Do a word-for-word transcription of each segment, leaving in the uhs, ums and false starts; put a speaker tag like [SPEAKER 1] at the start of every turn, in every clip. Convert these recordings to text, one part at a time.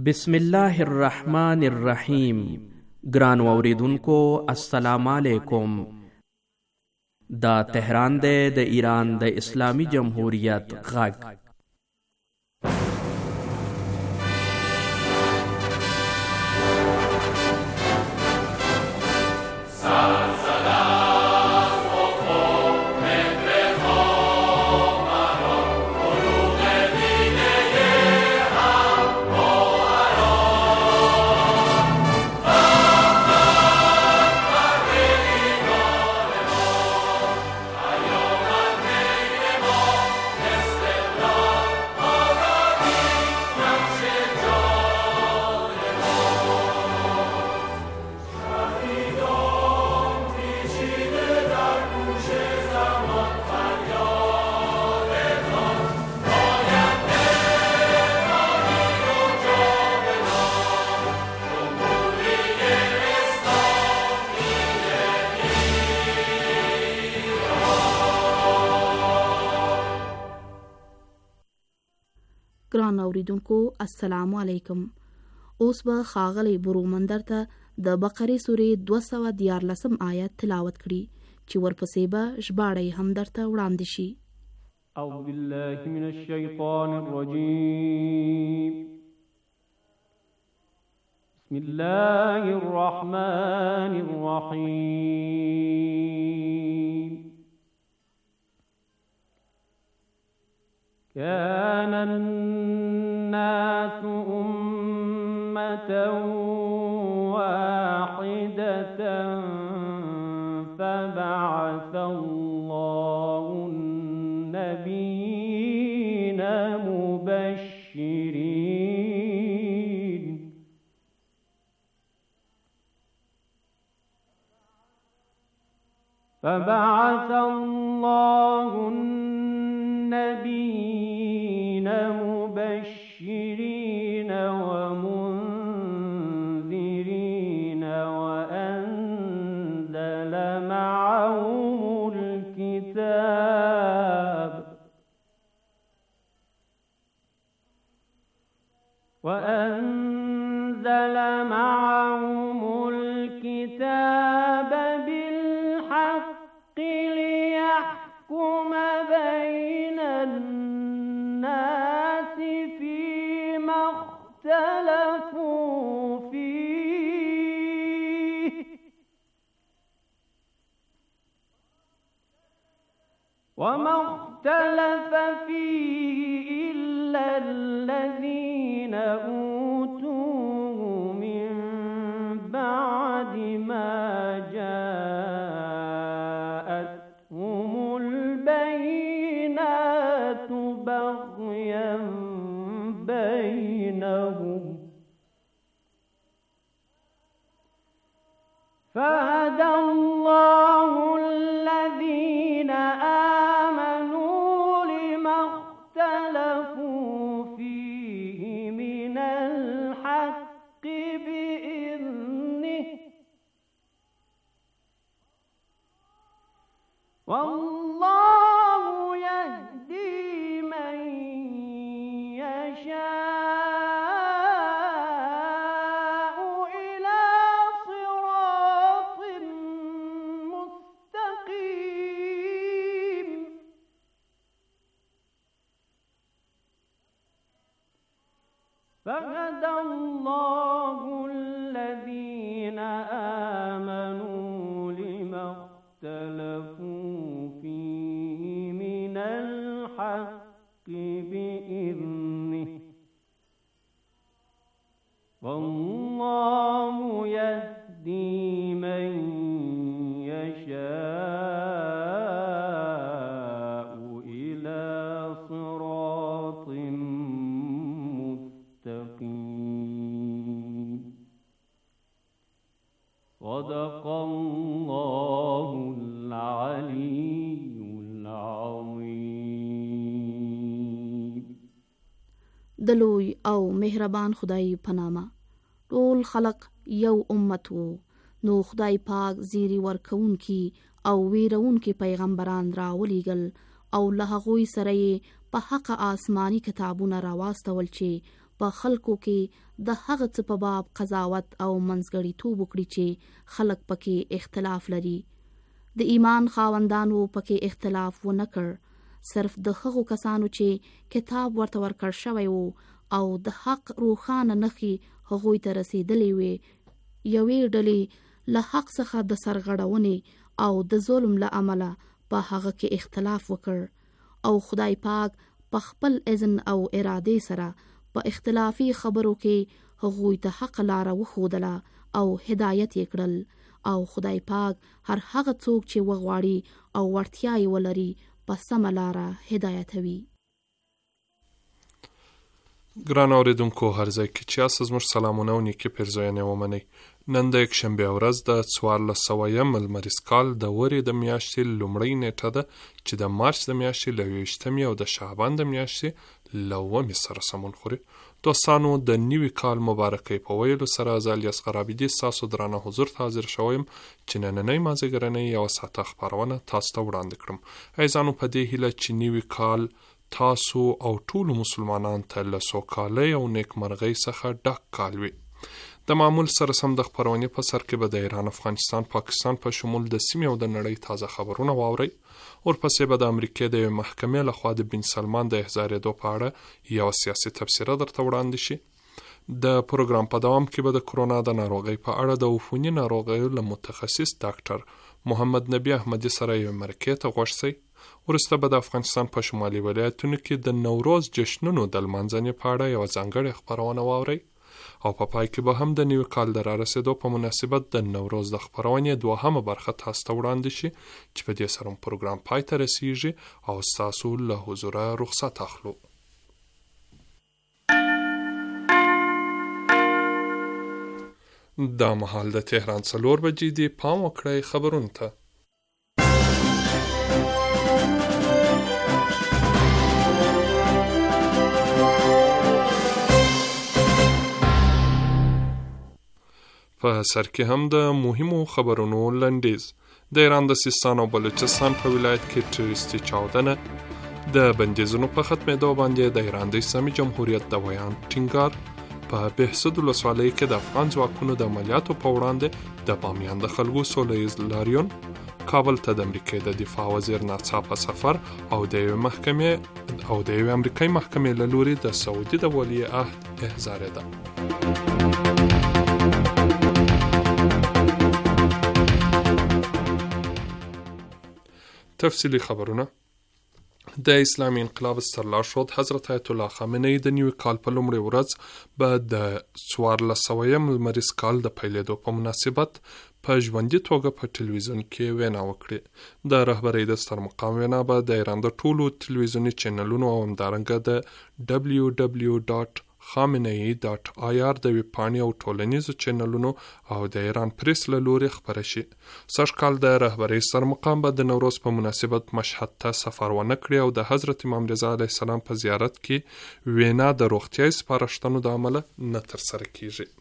[SPEAKER 1] بسم الله الرحمن الرحیم. ګران اوریدونکو السلام علیکم. دا تهران دی د ایران د اسلامی جمهوریت غږ.
[SPEAKER 2] ګران اوریدونکو السلام علیکم. اوس به ښاغلی برومندر ته د بقرې سورې دوه سوه دیارلسم آیت تلاوت کړي چې ورپسې به ژباړه یې هم درته وړاندې شي.
[SPEAKER 3] اعوذ بالله من الشیطان الرجیم. بسم الله الرحمن الرحیم. كان الناس أمة واحدة فبعث الله النبيين مبشرين فبعث الله النبيين مبشرين ومنذرين وأنزل معهم الكتاب وأنزل معهم الكتاب بالحق ليحكم بين الناس فيما اختلفوا فيه وما اختلف فيه إلا الذين أوتوه من بعد ما جاءتهم البينات بغيا بينهم فهدى الله الذين آمنوا لما اختلفوا فيه من الحق بإذنه والله يهدي من يشاء إلى صراط مستقيم. فهدى الله الذين آمنوا لما اختلفوا فيه من الحق بإذنه والله يهدي من يشاء إلى صراط مستقيم. صدق الله العلي العظيم.
[SPEAKER 2] د لوی او مهربان خدای په نامه. ټول خلق یو امت وو، نو خدای پاک زیری ورکوونکی او ویرونکی پیغمبران راولیږل او له هغوی سره یې په حق آسماني کتابونه راواستول چې په خلکو کې د هغه څه په باب قضاوت او منځګړیتوب وکړي چې خلک پکې اختلاف لري. د ایمان خاوندانو پکې اختلاف ونه کړ، صرف د هغو کسانو چې کتاب ورته ورکړ شوی وو او د حق روښانه نښې هغوی ته رسیدلې وې، یوې ډلې له حق څخه د سرغړونې او د ظلم له امله په هغه کې اختلاف وکړ او خدای پاک په خپل اذن او ارادې سره په اختلافي خبرو کې هغوی ته حق لاره وښودله او هدایت یې کړل، او خدای پاک هر هغه څوک چې وغواړي او وړتیا یې ولري په سمه لاره هدایتوي.
[SPEAKER 4] ګران اوریدونکو، هر ځای کې چې یاست زموږ سلامونه او نیکې پیرزوینې ومنئ. نن د یکشنبې ورځ د څوارلس سوه یم لمریز کال د ورې د میاشتې لومړۍ نیټه ده چې د مارچ د میاشتې له یوویشتمې او د شعبان د میاشتې له اوومې سره سمون خوري. دوستانو، د نوي کال مبارکۍ په ویلو سره زه الیاس غرابیدي ستاسو درانه حضور ته حاضر شوی یم چې نننۍ مازدیګرنۍ یوه ساعته خپرونه تاسو ته وړاندې کړم. عزیزانو، په دې هیله چې نوي کال تاسو او ټولو مسلمانانو ته له سوکالۍ او نیکمرغۍ څخه ډک کال وي. د معمول سره سم د خپرونې په سر کې به د ایران، افغانستان، پاکستان په شمول د سیمې او د نړۍ تازه خبرونه واورئ. ورپسې به د امریکې د یوې محکمې لخوا د بن سلمان د احضارېدو په اړه یوه سیاسي تبصره درته وړاندې شي. د پروګرام په دوام کې به د کرونا د ناروغۍ په اړه د عفوني ناروغیو له متخصص ډاکټر محمد نبی احمدي سره یوې مرکې ته غوږ شئ. وروسته به د افغانستان په شمالي ولایتونو کې د نوروز جشنونو د لمانځنې په اړه یوه ځانګړې خپرونه واورئ، او په پای کې به هم د نوي کال د رارسېدو په مناسبت د نوروز د خپرونې دوهمه برخه تاسو ته وړاندې شي چې په دې سره پروګرام پای ته رسیږي او ستاسو له حضوره رخصت اخلو. دا مهال د تهران څلور بجې دي. پام وکړئ خبرونو ته. په سر کې هم د مهمو خبرونو لنډیز. د ایران د سیستان او بلوچستان په ولایت کې ټروریستي چاودنه، د بندیزونو په ختمېدو باندې د ایران د اسلامي جمهوریت د ویان ټینګار، په بهسود ولسوالۍ کې د افغان ځواکونو د عملیاتو په وړاندې د بامیان د خلکو سوله ییز لاریون، کابل ته د امریکای د دفاع وزیر ناڅاپه سفر او د یوې محکمې او د یوې امریکایي محکمې له لوري د سعودي د ولی عهد احضارېده. تفصیلی خبرونه. د اسلامي انقلاب ستر لارښود حضرت آیت الله خامنه‌ای د نوي کال په لومړۍ ورځ به د څوارلس سوه یم لمریز کال د پیلېدو په مناسبت په ژوندي توګه په ټلویزیون کې وینا وکړي. د رهبرۍ د ستر مقام وینا به د ایران د ټولو ټلویزیوني چینلونو او همدارنګه د ډبلیو ډبلیو ډاټ خامنه‌ای ډاټ آی آر د ویبپاڼې او ټولنیزو چینلونو او د ایران پریس له لوري خپره شي. سږ کال د رهبرۍ سر مقام به د نوروز په مناسبت مشهد ته سفر ونه کړي او د حضرت امام رضا علیه السلام په زیارت کې وینا د روغتیايي سپارښتنو د امله نه ترسره کیږي.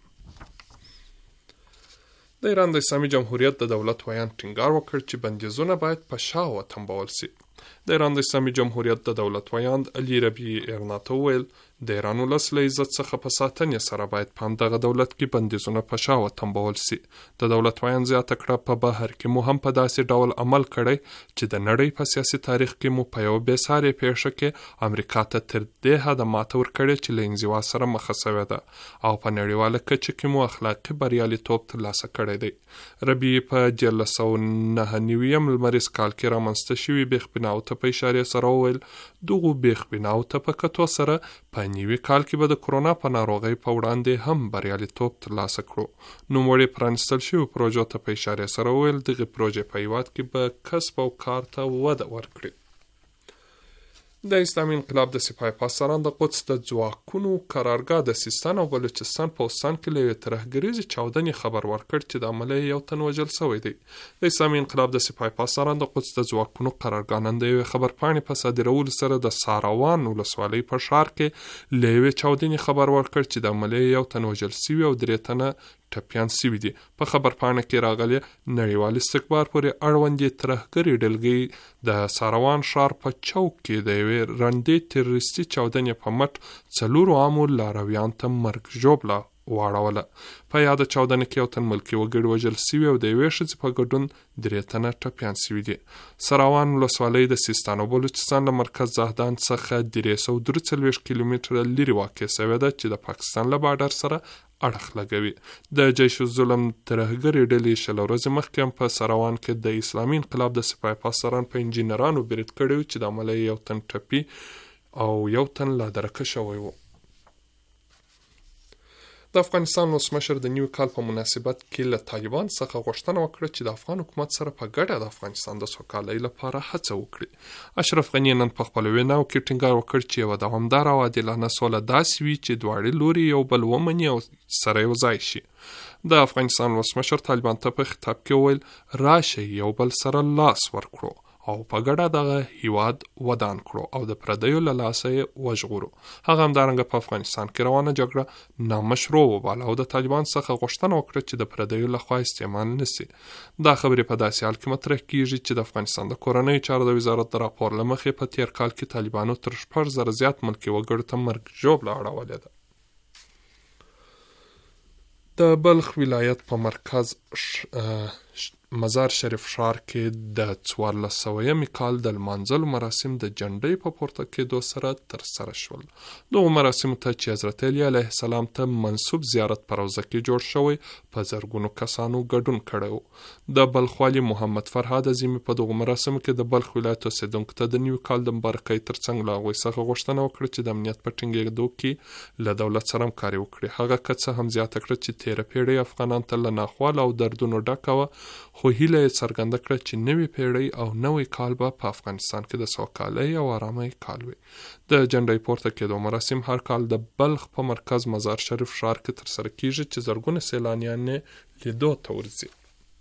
[SPEAKER 4] د ایران د اسلامي جمهوریت د دولت ویان ټینګار وکړ چې بندیزونه باید په شا وتنبول شي. د ایران د اسلامي جمهوریت د دولت ویان علي ربیعي ایرنا ته وویل د ایران ولس له عزت څخه په ساتنې سره باید په همدغه دولت کې بندیزونه په شا وتنبول شي. د دولت ویان زیاته کړه په بهر کې مو هم په داسې ډول عمل کړی چې د نړۍ په سیاسي تاریخ کې مو په یو بېسارې پیښه کې امریکا ته تر دې حده ماته ورکړې چې له انزوا سره مخه شوې ده او په نړیواله کچه کې مو اخلاقي بریالیتوب ترلاسه کړی دی. ربیعي په دیارلس سوه نهه نوي لمریز کال کې رامنځته شوي بېخ بناو ته په اشارې سره وویل دغو بېخ بناو ته په کتو سره په نوي کال کې به د کرونا په ناروغۍ په وړاندې هم بریالیتوب ترلاسه کړو. نوموړي پرانیستل شوي پروژو ته په اشارې سره وویل دغې پروژې په هیواد کې به کسب او کار ته وده ورکړي. د اسلامي انقلاب د سپاه پاسداران د قدس د ځواکونو قرارګاه د سیستان او بلوچستان په استان کې له یوې ترهګریزې چاودنې خبر ورکړ چې د عمله یو تن وژل شوی دی. د اسلامي انقلاب د سپاه پاسداران د قدس د ځواکونو قرارګاه نن د یوې خبرپاڼې په صادرولو سره د ساروان ولسوالۍ په ښار کې له یوې چاودنې خبر ورکړ چې د عمله یو تن وژل شوي او درې تنه ټپیان سوي دي. په خبرپاڼه کې راغلي نړیوال استکبار پورې اړوندې ترهګرې ډلګۍ د ساروان ښار په چوک کې د یوې رندې تروریستي چاودنې په مټ څلورو عامو لارویان ته مرګ ژوبله واړوله. په یاده چاودنه کې یو تن ملکي وګړي وژل سوي او د یوې ښځې په ګډون درې تنه ټپیان سوي دي. سراوان ولسوالۍ د سیستان او بلوچستان له مرکز زهدان څخه درې سوه درې څلوېښت کیلومتره لرې واقع شوې ده چې د پاکستان له بارډر سره اړخ لګوي. د جیش الظلم ترهګرې ډلې شل ورځې مخکې هم په سراوان کې د اسلامي انقلاب د سپاه پاسداران په انجینرانو برید کړی و چې د عمله یو تن ټپي او یو تن لا درکه شوی و. د افغانستان ولسمشر د نوي کال په مناسبت کې له طالبان څخه غوښتنه وکړه چې د افغان حکومت سره په ګډه د افغانستان د سوکالۍ لپاره هڅه وکړي. اشرف غني نن په خپلو ویناوو کې ټینګار وکړ چې یوه دوامداره او عادلانه سوله داسې وي چې دواړه لوري یو بل ومني او سره یو ځای شي. د افغانستان ولسمشر طالبان ته په خطاب کې وویل راشئ یو بل سره لاس ورکړو او په ګډه دغه هیواد ودان کړو او د پردیو له لاسه یې وژغورو. هغه همدارنګه په افغانستان کې روانه جګړه نامشروع وباله او د طالبان څخه غوښتنه وکړه چې د پردیو لخوا استعمال نشي. دا خبرې په داسې حال کې مطرح کیږي چې د افغانستان د کورنیو چارو د وزارت د راپور له مخې په تیر کال کې طالبانو تر شپږ زره زیات ملکي وګړو ته مرګ ژوبله اړولې ده. د بلخ ولایت په مرکز مزار شریف ښار کې د څوارلس سوهیمې کال د لمانځلو مراسم د جنډۍ په پورته کېدو سره ترسره شول. دغو مراسمو ته چې حضرت علی علیه السلام ته منسوب زیارت په روضه کې جوړ شوی په زرګونو کسانو ګډون کړی و. د بلخ والي محمد فرهاد عظیمي په دغو مراسمو کې د بلخ ولایت اوسېدونکو ته د نوي کال د مبارکۍ ترڅنګ له هغوی څخه غوښتنه وکړه چې د امنیت په ټینګېدو کې له دولت سره همکاري وکړي. هغه که څه هم زیاته کړه چې تېره پیړۍ افغانان ته له ناخوالو او دردونو ډکه وه، خو هیله یې څرګنده کړه چې نوې پیړۍ او نوی کال به په افغانستان کې د سوکالۍ او آرامۍ کال وي. د جنډۍ پورته کېدو مراسم هر کال د بلخ په مرکز مزار شریف ښار کې ترسره کیږي چې زرګونه سیلانیان یې لیدو ته ورځي.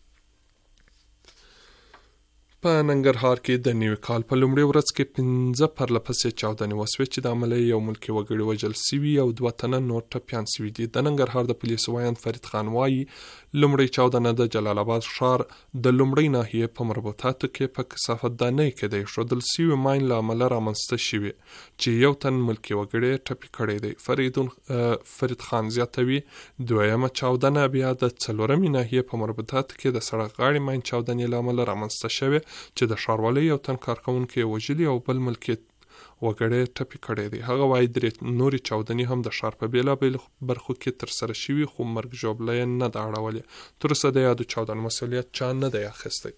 [SPEAKER 4] په ننګرهار کې د نوي کال په لومړۍ ورځ کې پنځه پرله پسې چاودنې وسوې چې د عمله یو ملکي وګړي وژل سوي او دوه تنه نور ټپیان سوي دي. د ننګرهار د پولیسو وایان فرید خان وایي لومړۍ چاودنه د جلال آباد ښار د لومړۍ ناحیې په مربوطاتو کې په کثافت دانۍ کې د ایښودل سوي ماین له امله رامنځته شوي چې یو تن ملکي وګړی ټپي کړی دی. فریدون فرید خان زیاتوي دویمه چاودنه بیا د څلورمې ناحیې په مربوطاتو کې د سړک غاړې ماین چاودنې له امله رامنځته شوې چې د ښاروالۍ یو تن کارکوونکي یې وژلي او بل ملکي وګړی ټپي کړی دی. هغه وایي درې نورې چاودنې هم د ښار په بېلابېلو برخو کې ترسره شوي خو مرګ ژوبله یې نه ده اړولې. تر اوسه د یادو چاودنو مسؤلیت چا نه دی اخیستی.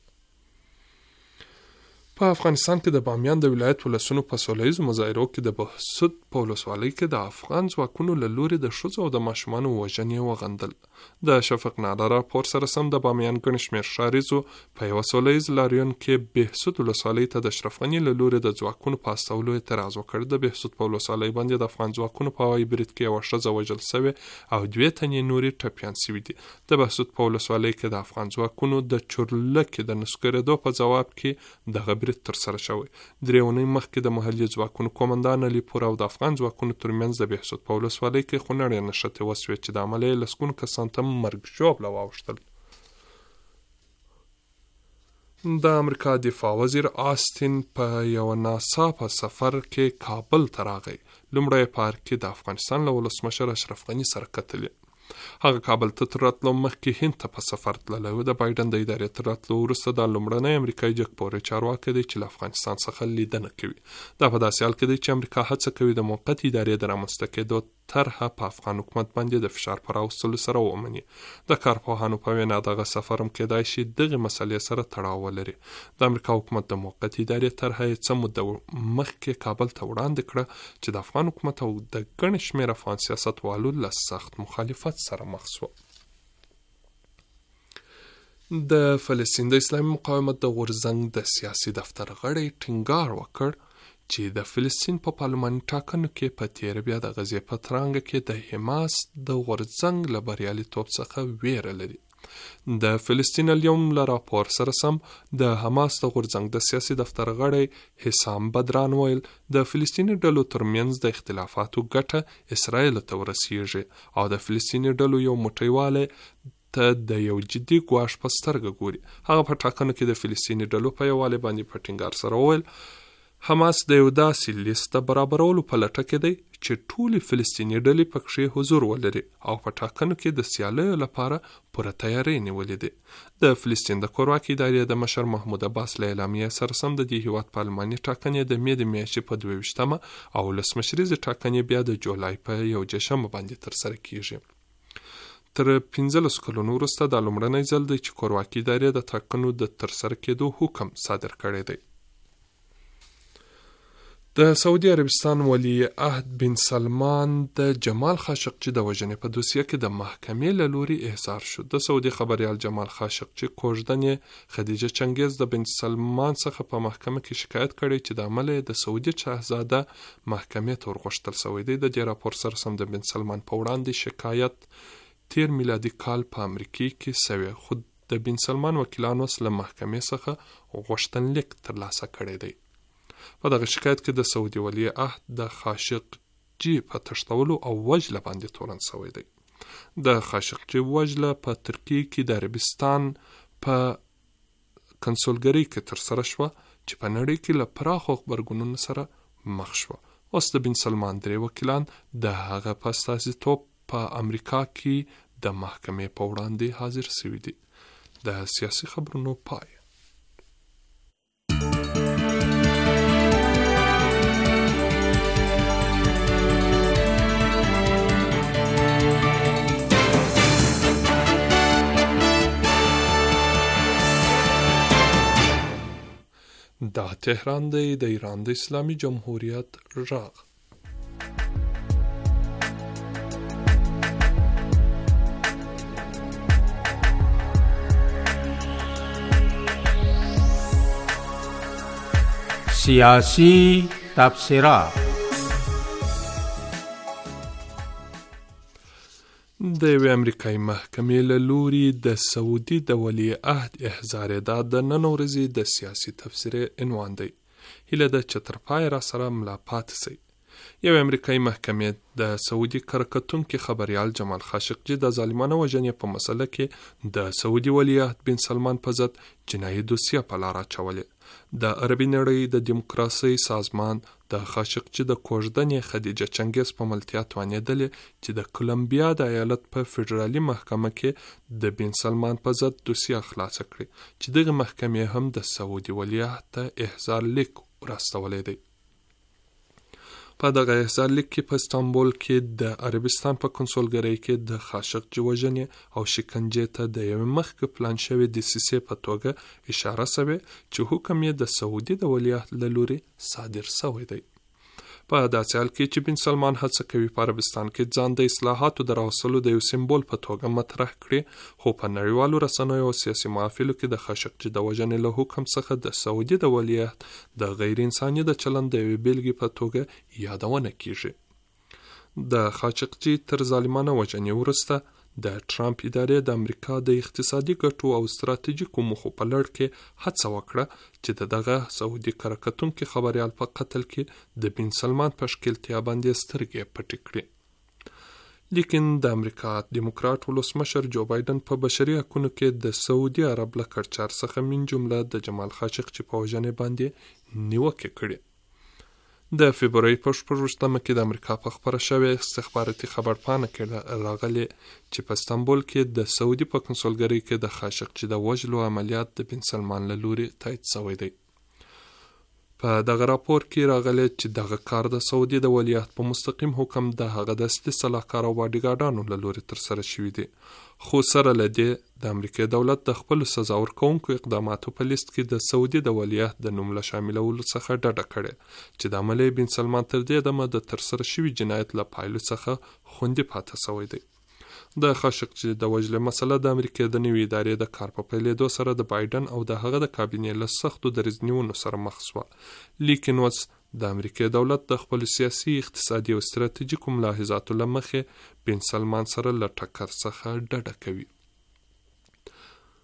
[SPEAKER 4] په افغانستان کې د بامیان د ولایت ولسونو په سوله ییزو مظاهرو کې د بهسود په ولسوالۍ کې د افغان ځواکونو له لوري د ښځو او د ماشومانو وژنې وغندل. د شفق ناله راپور سره سم د بامیان ګڼ شمېر ښاریزو په یوه سوله ییز لاریون کې بهسود ولسوالۍ ته د اشرف غني له لوري د ځواکونو په استولو اعتراض وکړ. د بهسود په ولسوالۍ باندې د افغان ځواکونو په هوایي برید کې یوه ښځه وژل سوې او دوې تنې نورې ټپیان سوي دي. د بهسود په ولسوالۍ کې د افغان ځواکونو د چورلکې د نسکورېدو په ځواب کې دغه برید ترسره شوی. درې اونۍ مخکې د محلي ځواکونو قومندان علي پور او د افغان ځواکونو ترمنځ د بهسود په ولسوالۍ کې خونړې نښتې وسوې چې د عمله یې لسګونو کسانو ته مرګ ژوبله واوښتل. د امریکا دفاع وزیر آستین په یوه ناڅاپه سفر کې کابل ته راغی. لومړی په هر کې د افغانستان له ولسمشر اشرف غني سره کتلې. هغه کابل ته تر راتلو مخکې هند ته په سفر تللی و. د بایډن د ادارې تر راتلو وروسته دا لومړنی امریکایي جګپوړی چارواکی دی چې له افغانستان څخه لیدنه کوي. دا په داسې حال کې دی چې امریکا هڅه کوي د موقت ادارې د رامنځته کېدو طرحه په افغان حکومت باندې د فشار په راوستلو سره ومني. د کارپوهانو په وینا دغه سفر هم کېدای شي دغې مسلې سره تړاو ولري. د امریکا حکومت د موقت ادارې طرحه یې څه موده مخکې کابل ته وړاندې کړه چې د افغان حکومت او د ګڼې شمېر افغان سیاستوالو له سخت مخالفت سره مخ شو. د فلسطین د اسلامي مقاومت د غورځنګ د سیاسي دفتر غړی ټینګار وکړ چې د فلسطین په پارلماني ټاکنو کې په تېره بیا د غزې په ترانګه کې د حماس د غورځنګ له بریالیتوب څخه ویره لري. د فلسطین اليوم له راپور سره سم د حماس د غورځنګ د سیاسي دفتر غړی حسام بدران ویل د فلسطیني ډلو ترمنځ د اختلافاتو ګټه اسرائیل ته ورسیږي او د فلسطیني ډلو یو موټیواله ته د یو جدي ګواښ په سترګه ګوري. هغه په ټاکنو کې د فلسطیني ډلو په یووالي باندې په ټینګار سره وویل حماس د یو داسې لیست د برابرولو په لټه کې دی چې ټولې فلسطیني ډلې پکښې حضور ولري او په ټاکنو کې د سیالیو لپاره پوره تیاری نیولې دي. د فلسطین د کورواکۍ ادارې د مشر محمود عباس له اعلامیې سره سم د دې هیواد پارلماني ټاکنې د مې د میاشتې په دوه ویشتمه او ولسمشریزې ټاکنې بیا د جولای په یو جشنبه باندې ترسره کیږي. تر پنځلس کلونو وروسته دا لومړنی ځل دی چې کورواکۍ ادارې د ټاکنو د ترسره کېدو حکم صادر کړی دی. د سعودي عربستان ولی عهد بن سلمان د جمال خاشقجي د وژنې په دوسیه کې د محکمې له لوري احضار شو. د سعودي خبریال جمال خاشقجي کوژدنې خدیجه چنګیز د بن سلمان څخه په محکمه کې شکایت کړی چې د عمل د سعودي شاهزاده محکمې ته ورغوښتل شوی دی. د دې راپور سره سم د بن سلمان په وړاندې شکایت تیر میلادي کال په امریکې کې سوی، خو د بن سلمان وکیلانو له محکمې څخه غوښتنلیک ترلاسه کړی دی. په دغه شکایت کې د سعودي ولی عهد د خاشقجي په تښتولو او وژلو باندې تورن شوی دی. د خاشقجي وژله په ترکیه کې د عربستان په کنسولګرۍ کې ترسره شوه چې په نړۍ کې له پراخو غبرګونونو سره مخ شوه. اوس د بن سلمان درې وکیلان د هغه په استازیتوب په امریکا کې د محکمې په وړاندې حاضر شوي دي. د سیاسي خبرونو پای. دا تهران دی، د ایران د اسلامي جمهوریت غږ.
[SPEAKER 5] سیاسی تبصرات.
[SPEAKER 4] د یوې امریکایي محکمې له لوري د سعودي د ولی عهد احضارېدا د نن ورځې د سیاسي تبصرې عنوان دی. هیله ده چې تر پای را سره ملا پاتې سئ. یوې امریکایي محکمې د سعودي کره خبریال جمال خاشقجي د ظالمانه وژنې په مسله کې د سعودي ولی عهد بن سلمان په ضد جنایي دوسیه په لار اچولې. د عربي نړۍ د دیموکراسۍ سازمان د خاشقجي د کوژدنې خدیجه چنګیز په ملتیا توانېدلې چې د کولمبیا د ایالت په فدرالي محکمه کې د بن سلمان په ضد دوسیه خلاصه کړي چې دغه محکمې هم د سعودي ولی عهد ته احضار لیک ورستولی دی. په دغه احضار لیک کې په استانبول کې د عربستان په کنسولګرۍ کې د خاشقجي وژنې او شکنجې ته د یوې مخکې پلان شوې دسیسې په توګه اشاره شوې چې حکم یې د سعودي د ولیعهد له لوري صادر شوی دی. په داسې حال کې چې بن سلمان هڅه کوي په عربستان کې ځان د اصلاحاتو د راوستلو د یو سمبول په توګه مطرح کړي، خو په نړیوالو رسنیو او سیاسي محافلو کې د خاشقجي د وژنې له حکم څخه د سعودي د ولیعهد د غیر انساني د چلند د یوې بیلګې په توګه یادونه کیږي. د خاشقجي تر ظالمانه وژنې وروسته د ټرامپ ادارې د امریکا د اقتصادي ګټو او ستراتیژیکو موخو په لړ کې هڅه وکړه چې دغه سعودي کره خبریال په قتل کې د بن سلمان په ښکیلتیا باندې سترګې پټې کړي. لیکن د امریکا دیموکرات ولسمشر جو بایدن په بشري حقونو کې د سعودي عرب له کړچار څخه من جمله د جمال خاشقجي په وژنې باندې نیوکې کړي. د فبرवरी په شپږویشتمه کې د امریکا په خبره شوې استخباراتي خبرپاڼه کې راغلي چې په استانبول کې د سعودي په کنسولګرۍ کې د خاشقجي د وژلو عملیات د بن سلمان له لوري تایید شوی دی. په دغه راپور کې راغلی چې دغه کار د سعودي د ولیعهد په مستقیم حکم د هغه د اصلي سلاکار او باډیګارډانو له لوري ترسره شوي دي، خو سره له دې د امریکا دولت د خپلو سزا ورکوونکو اقداماتو په لیست کې د سعودي د ولیعهد د نوم له شاملولو څخه ډډه کړې چې د عمل بن سلمان تر دې دمه د ترسره شوي جنایت له پایلو څخه خوندي پاتې شوی دی. د خاشقجي د وژلې مسله د امریکا د نوې ادارې د کار په پیلېدو سره د بایدن او د هغه د کابینې له سختو دریځنیونو سره مخ شوه، لیکن اوس د امریکا دولت د خپل سیاسي، اقتصادي او ستراتیژیکو ملاحظاتو له مخې بن سلمان سره له ټکر څخه ډډه کوي.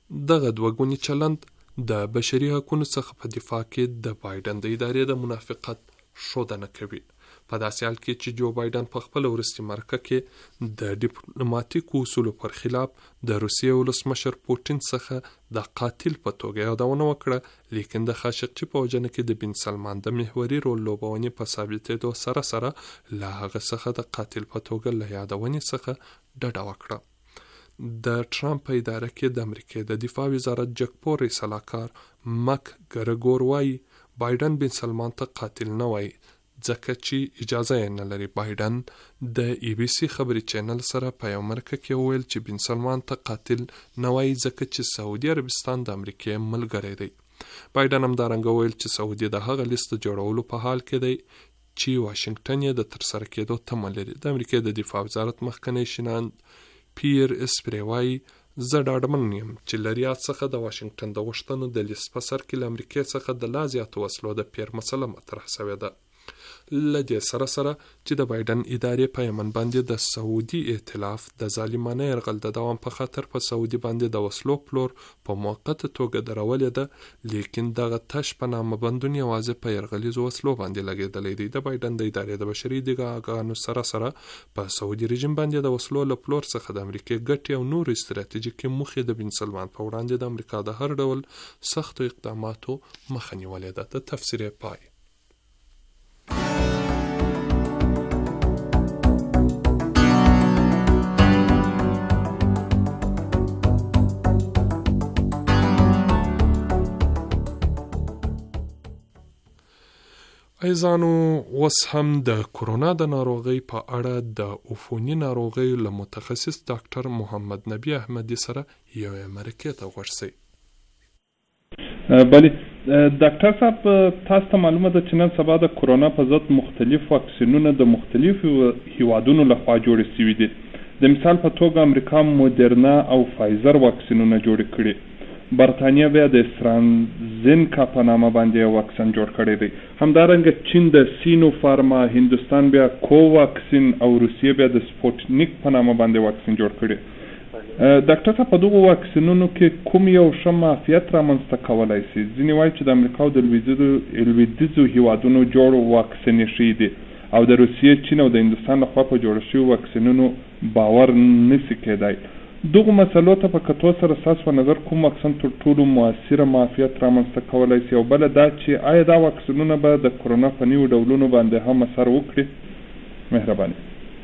[SPEAKER 4] دغه دوه چلند د بشري حقوقو څخه په دفاع کې د بایدن د ادارې د منافقت ښودنه کوي. په داسې حال کې چې جو بایدن په خپل وروستي مرکه کې د ډیپلوماټیکو اصولو پر خلاف د روسیې ولسمشر پوټین څخه د قاتل په توګه یادونه وکړه، لیکن د خاشقچي په وژنه کې د بن سلمان د محوري رول لوبونې په ثابتېدو سره سره له هغه څخه د قاتل په توګه له یادونې څخه ډډه وکړه. د ټرمپ په اداره کې د امریکا د دفاع وزارت جګپورې سلاکار مک ګرګور وایي بایدن بن سلمان ته قاتل نه وایي ځکه چې اجازه یې نه لري. بایدن د ای بی سی خبري چینل سره په یو مرکه کې وویل چې بن سلمان ته قاتل نه وایي ځکه چې سعودي عربستان د امریکا ملګری دی. بایدن همدارنګه وویل چې سعودي د هغه لیست جوړولو په حال کې دی چې واشنگټن یې د ترسره کېدو تمه لري. د امریکا د دفاع وزارت مخکنی شناند پیر اسپری وایي زه ډاډمن یم چې له ریاض څخه د واشنگټن د غوښتنو د لیست په سر کې له امریکا څخه د لا زیاتو وسلو د پیر مسله مطرح شوې ده. له دې سره سره چې د بایدن ادارې په یمن باندې د سعودي ائتلاف د ظالمانه یرغل د دوام په خاطر په سعودي باندې د وسلو پلور په موقته توګه درولې ده، لیکن دغه تش په نامه بندون یوازې په یرغلیزو وسلو باندې لګېدلی دی. د بایدن د ادارې د بشري دګاګانو سره سره په سعودي رژیم باندې د وسلو له پلور څخه د امریکا ګټې او نور استراتیژیکي موخې د بن سلمان په وړاندې د امریکا د هر ډول سختو اقداماتو مخه نیولې ده. د تفسیر پای. ایزانو اوس هم د کرونا د ناروغۍ په اړه د عفوني ناروغۍ له متخصص ډاکټر محمد نبی احمدي سره یو مرکه ته ورسئ.
[SPEAKER 6] بله ډاکټر صاحب، تاسو ته معلومه ده چې نن سبا د کرونا په ضد مختلف واکسینونه د مختلفو هیوادونو لخوا جوړ شوي دي. د مثال په توګه امریکا مودرنا او فایزر واکسینونه جوړ کړي. برطانیه بیا د استرازینکا په نامه باندې واکسین جوړ کړی دی. همدارنګه چین د سینو فارما، هندوستان بیا کوواکسین او روسیه بیا د سپوتنیک په نامه باندې واکسین جوړ کړی. ډاکټر صاحب، په دغو واکسینونو کې کوم یو ښه معافیت رامنځته کولی شي؟ ځینې وایي چې د امریکا او د لویدیځو هیوادونو جوړ واکسین ښې دي او د روسیې، چین او د هندوستان لخوا په جوړ شوي واکسینونو باور نشي کېدای. دغو مسلو ته په کتو سره ستاسو په نظر کوم واکسین تر ټولو مؤثره معافیت رامنځته کولی شي؟ او بله دا چې آیا دا واکسینونه به د کرونا په نویو ډولونو باندې هم اثر وکړي؟ مهرباني.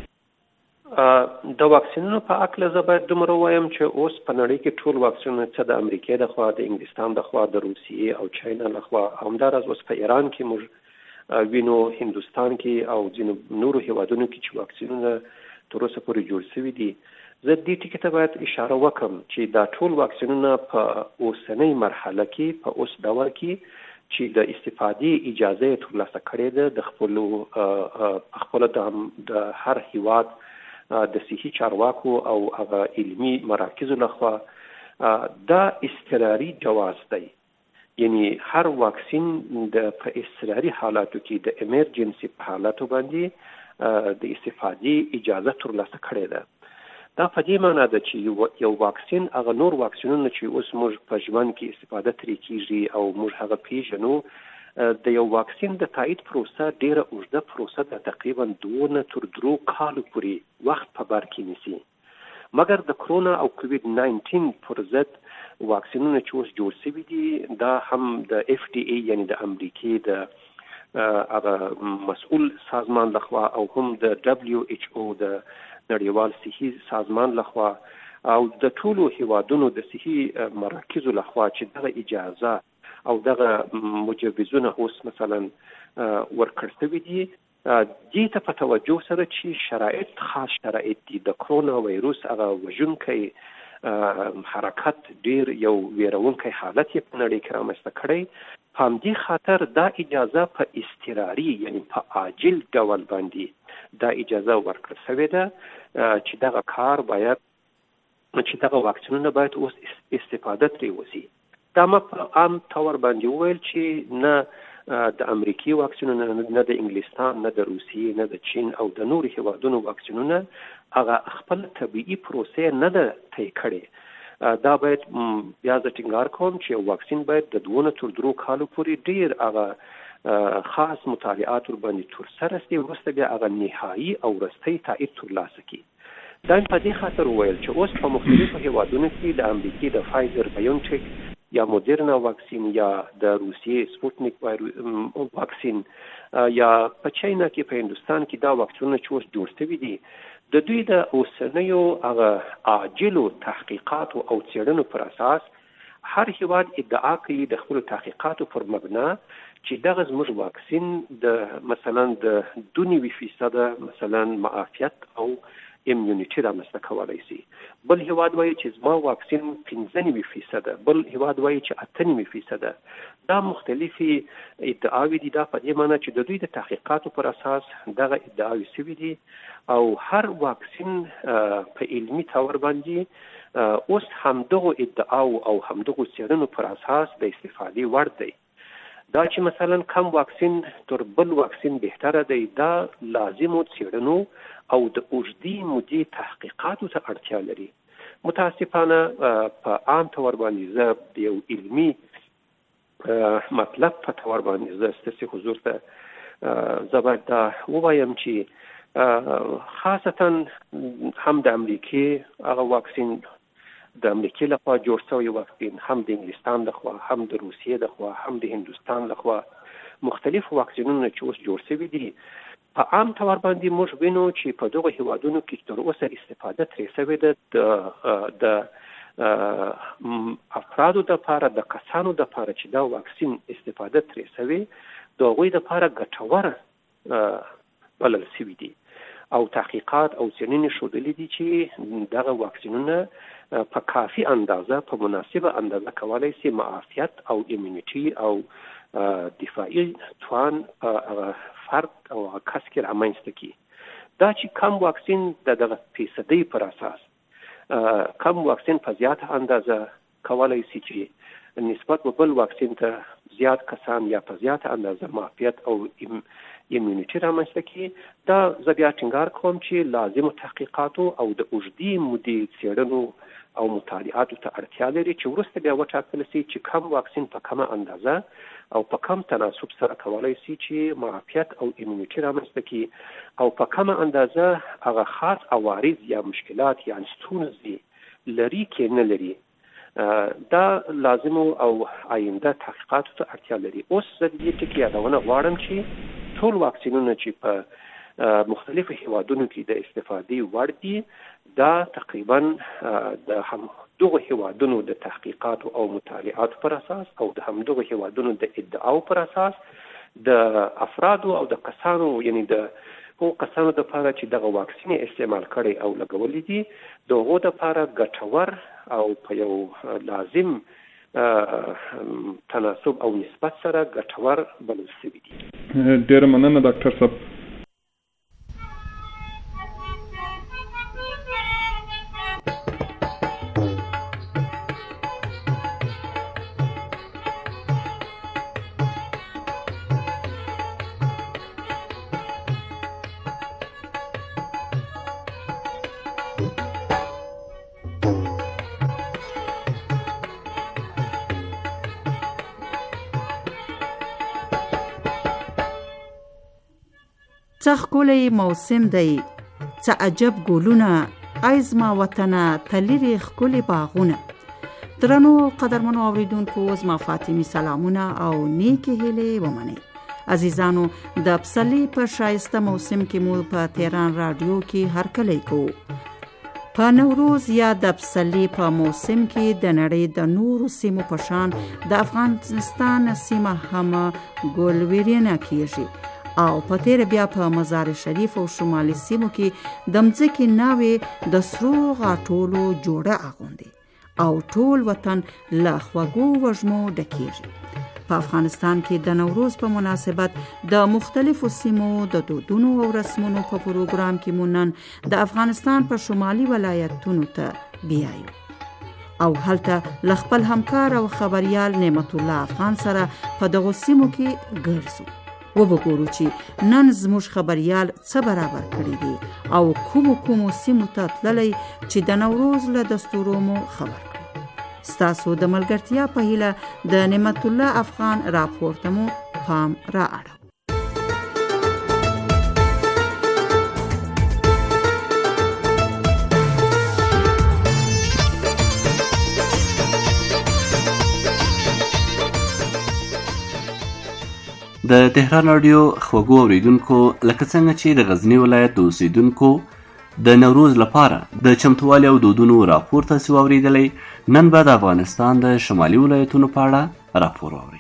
[SPEAKER 7] د واکسینونو په هکله زه باید دومره ووایم چې اوس په نړۍ کې ټول واکسینونه څه د امریکا د خوا، د انګلستان د خوا، د روسیې او چاینا له خوا، همداراز اوس په ایران کې موږ وینو، هندوستان کې او ځینو نورو هیوادونو کې چې واکسینونه تر اوسه پورې جوړ شوي دي. زه دې ټکي ته باید اشاره وکړم چې دا ټول واکسینونه په اوسنۍ مرحله کې، په اوس دور کې چې د استفادې اجازه یې ترلاسه کړې ده د خپلو په خپله د هر هیواد د صحي چارواکو او هغه علمي مراکزو لخوا دا اضطراري جواز دی. یعنی هر واکسین د په اضطراري حالاتو کې د ایمرجنسي په حالاتو باندې د استفادې اجازه ترلاسه کړې ده. دا په دې معنی ده چې یو واکسین هغه نور واکسینونه چې اوس موږ په ژوند کې استفاده ترې کېږي او موږ هغه پیژنو، د یو واکسین د تایید پروسه ډېره اوږده پروسه ده، تقریبا دوه نه تر درو کالو پورې وخت په بر کې نیسي. مګر د کرونا او کووید ناینټین پر ضد واکسینونه چې اوس جوړ شوي دي، دا هم د اف ډي ای یعنی د امریکې د هغه مسؤل سازمان لخوا او هم د دبلیو ایچ او د نړیوال صحي سازمان لخوا او د ټولو هیوادونو د صحي مراکزو لخوا چې دغه اجازه او دغه مجوزونه اوس مثلا ورکړل شوي دي، دې ته په توجه سره چې شرایط خاص شرایط دي، د کرونا وایروس هغه وژونکی حرکت ډیر یو ویرونکی حالت یې په نړۍ کې رامنځته کړی. په همدې خاطر دا اجازه په اضطراري یعنی په عاجل ډول باندې دا اجازه ورکړل شوې ده چې دغه کار باید چې دغه واکسینونه باید اوس استفاده ترې وشي. دا ما په عام طور باندې وویل چې نه د امریکي واکسینونه، نه د انګلستان، نه د روسیې، نه د چین او د نورو هیوادونو واکسینونه هغه خپل طبیعي پروسې نه ده طی کړې. دا باید بیا زه ټینګار کوم چې واکسین باید د دوه نه تر درو کالو پورې ډیر هغه خاص مطالعات ورباندې ترسره سي، وروسته بیا هغه نهایي او وروستی تایید ترلاسه کړي. دا په دې خاطر وویل چې اوس په مختلفو هیوادونو کې د امریکې د فایزر بایونټیک یا مودرنا واکسین یا د روسیې سپوتنیک واکسین یا په چاینا کې په هندوستان کې دا واکسینونه چې اوس جوړ شوي دي، د دوی د اوسنیو هغه عاجلو تحقیقاتو او څېړنو پر اساس هر هیواد ادعا کوي د خپلو تحقیقاتو پر مبنا چې دغه زموږ واکسین د مثلا د دوه نوي فیصده مثلا معافیت او امیونیټي رامنځته کولی شي. بل هیواد وایي چې زما واکسین پنځه نوي فیصده، بل هیواد وایي چې اته نوي فیصده. دا مختلفې ادعاوې دي. دا په دې معنی چې د دوی د تحقیقاتو پر اساس دغه ادعاوې شوي دي او هر واکسین په علمي تور باندې اوس همدغو ادعاو او همدغو څېړنو پر اساس د استفادې وړ دی. دا چې مثلا کم واکسین تر بل واکسین بهتره دی، دا لازمو څېړنو او د اوږدې مودې تحقیقاتو ته اړتیا لري. متاسفانه په عام تور باندې زه د یو علمي مطلب په تور باندې زه ستاسې حضور ته زه باید دا ووایم چې خاصتا هم د امریکې هغه واکسین د امریکې لخوا جوړ شوی واکسین، هم د انګلستان لخوا، هم د روسیې لخوا، هم د هندوستان لخوا مختلف واکسینونه چې اوس جوړ شوي دي، په عام تور باندې موږ وینو چې په دغه هیوادونو کې تر اوسه استفاده ترې شوې ده د افرادو دپاره، د کسانو دپاره چې دا واکسین استفاده ترې شوې د هغوی دپاره ګټور بلل شوي دي او تحقیقات او څېړنې ښودلي دي چې دغه واکسینونه په کافي اندازه په مناسبه اندازه کولی شي معافیت او امیونیټي او دفاعي توان فرد او کس کې رامنځته کړي. دا چې کم واکسین د دغه فیصدۍ پر اساس کم واکسین په زیاته اندازه کولی شي چې نسبت به بل واکسین ته زیات کسان یا په زیاته اندازه معافیت او امیونیټي رامنځته کړي، دا زه بیا ټینګار کوم چې لازمو تحقیقاتو او د اوږدې مودې څېړنو او مطالعاتو ته اړتیا لري چې وروسته بیا وټاکل شي چې کم واکسین په کمه اندازه او په کم تناسب سره کولی شي چې معافیت او امیونیټي رامنځته کړي او په کمه اندازه هغه خاص عوارض یا مشکلات یا ستونزې لري کې نه لري. دا لازمو او آینده تحقیقاتو ته اړتیا لري. اوس زه د دې ټکي یادونه غواړم چې ټول واکسینونه چې په مختلفو هیوادونو کې د استفادې وړ دي، دا تقریبا د همدغو هیوادونو د تحقیقاتو او مطالعاتو پر اساس او د همدغو هیوادونو د ادعاو پر اساس د افرادو او د کسانو، یعنی د هغو کسانو دپاره چې دغه واکسین استعمال کړی او لګولی دي، د هغو دپاره ګټور او په یو لازم تناسب او نسبت سره ګټور بلل شوي دي.
[SPEAKER 6] ډېره مننه ډاکټر صاحب.
[SPEAKER 8] څه ښکلی موسم دی، څه عجب ګلونه، ای زما وطنه تلرې ښکلي باغونه. درنو قدرمنو اوریدونکو، زما فاطمي سلامونه او نیکې هیلې ومنئ. عزیزانو، د پسرلي په ښایسته موسم کې مو په تهران رادیو کې هرکلی کوو. په نوروز یا د پسرلي په موسم کې د نړۍ د نورو سیمو په شان د افغانستان سیمه هم ګلورینه کیږي او په تیر بیا په مزار شریف او شمالي سیمو کې د مځکې ناوې د سرو غاټولو جوړه اغوندي او ټول وطن له خوږو وږمو ډکیږي. په افغانستان کې د نوروز په مناسبت د مختلفو سیمو د دودونو او رسمونو په پروګرام کې مو نن د افغانستان په شمالي ولایتونو ته بیایو او هلته له خپل همکار او خبریال نعمت الله افغان سره په دغو سیمو کې ګرځو و وګورو چې نن زموږ خبریال څه برابر کړی دی او کومو کومو سیمو ته تللی چې د نوروز له دستورو مو خبر کړي. ستاسو د ملګرتیا په هیله د نعمت الله افغان راپور ته مو پام را اړو.
[SPEAKER 9] د تهران رادیو خوږو اوریدونکو، لکه څنګه چې د غزنی ولایت د اوسیدونکو د نوروز لپاره د چمتووالي او دودونو راپور تاسو اوریدلی، نن به د افغانستان د شمالي ولایتونو په اړه راپور اورئ.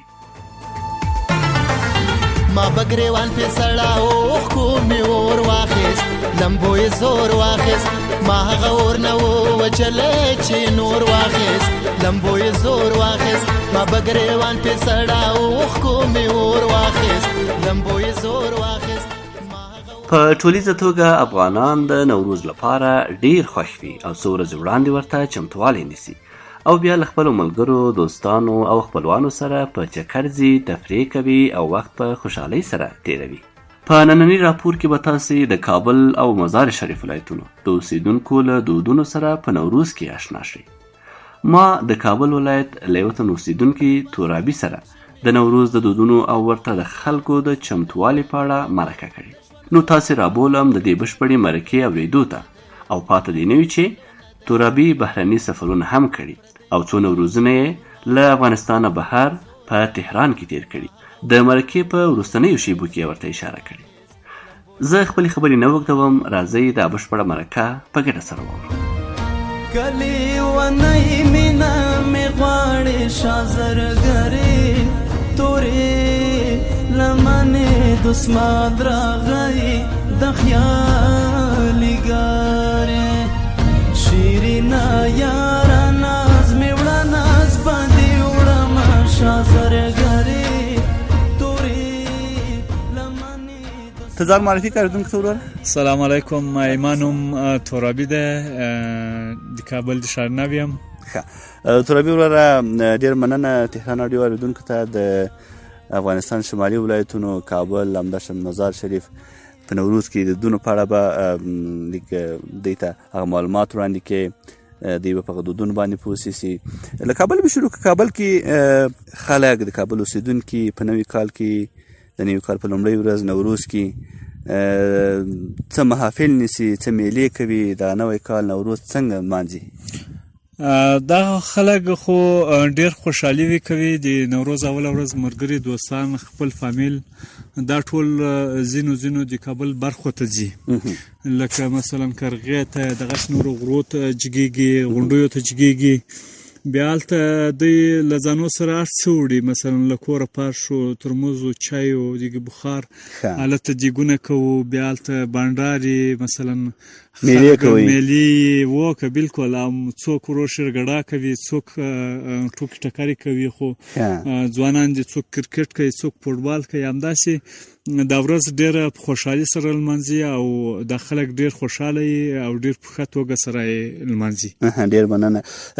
[SPEAKER 10] ما بګریوان په سړا اوخ کو می اور واخیست، لمبوې زور واخیست، ما هغه اور نه وچلې چې نور واخیست، لمبوې زور واخیست، ما بګریوان په سړا اوخ کو می اور واخیست، لمبوې زور واخیست.
[SPEAKER 9] په ټولیزه توګه افغانان د نوروز لپاره ډیر خوښ وي او څو ورځې وړاندې ورته چمتووالی نیسي او بیا له خپلو ملګرو، دوستانو او خپلوانو سره په چکر ځي، تفریح کوي او وخت په خوشحالۍ سره تیروي. په نننی راپور کې به تاسې د کابل او مزار شریف ولایتونو د اوسیدونکو له دودونو سره په نوروز کې آشنا شئ. ما د کابل ولایت له یو تن اوسیدونکي تورابي سره د نوروز د دودونو او ورته د خلکو د چمتووالي په اړه مرکه کړې. نو تاسې رابولم د دې بشپړې مرکې اورېدو ته، او پاته دې نه وي چې تورابي بهرني سفرونه هم کړي او څو نوروزونه یې له افغانستانه بهر په تهران کې تیر کړي. د مرکې په وروستنیو شیبو کې ورته اشاره کړې. زه خپلې خبرې نه اوږدوم، راځئ دا بشپړه مرکه په ګډه سره واورو.
[SPEAKER 11] کلی ونی مینا می غواړې شازرګرې تورې لمنې دسماد راغی د خیالي ګارې شیرینا یارا ناز می وړه ناز باندې وړم شازرګرې تورې لمنې.
[SPEAKER 12] تزار معرفي کاردونکو ته ورور.
[SPEAKER 13] سلام علیکم، ایمانم تورابي ده، د کابل د شارناوی یم.
[SPEAKER 12] ښه تورابي وروره، ډېر مننه تهران راډیو اوریدونکو ته د افغانستان شمالي ولایتونو کابل، همداشان مزار شریف په نوروز کې د دودونو په اړه به دوی ته هغه معلومات وړاندې کړي، دوی به په هغه دودونو باندې پوه سي. له کابل به شروع کړو. کابل کې خلک د کابل اوسېدونکي په نوي کال کې د نوي کال په لومړۍ ورځ نوروز کې څه محافل نیسي، څه میلې کوي، دا نوی کال نوروز څنګه لمانځي؟
[SPEAKER 13] دا خلک خو ډیر خوشحالي وي کوي. د نوروز اوله ورځ ملګري، دوستان، خپل فامیل دا ټول ځینو ځینو د کابل برخو ته ځي، لکه مثلا کرغې ته، دغه نورو غرو ته جګیږي، غونډیو ته جګیږي. بیا هلته دوی له ځانو سره هر څه وړي، مثلا له کوره پاشو، ترموز و چای و دیګ بخار، هلته دیګونه کوو. بیا هلته بانډاري، مثلا
[SPEAKER 12] میلې کوي،
[SPEAKER 13] میلې وکه بالکل. څوک ورو شرګډا کوي، څوک ټوکې ټکارې کوي، خو ځوانان دي څوک کرکټ کوي، څوک فوټبال کوي. همداسې دا ورځ ډېره په خوشحالي سره لمانځي او دا خلک ډېر خوشحاله وي او ډېر په ښه توګه سره یې لمانځي.
[SPEAKER 12] ډېر مننه.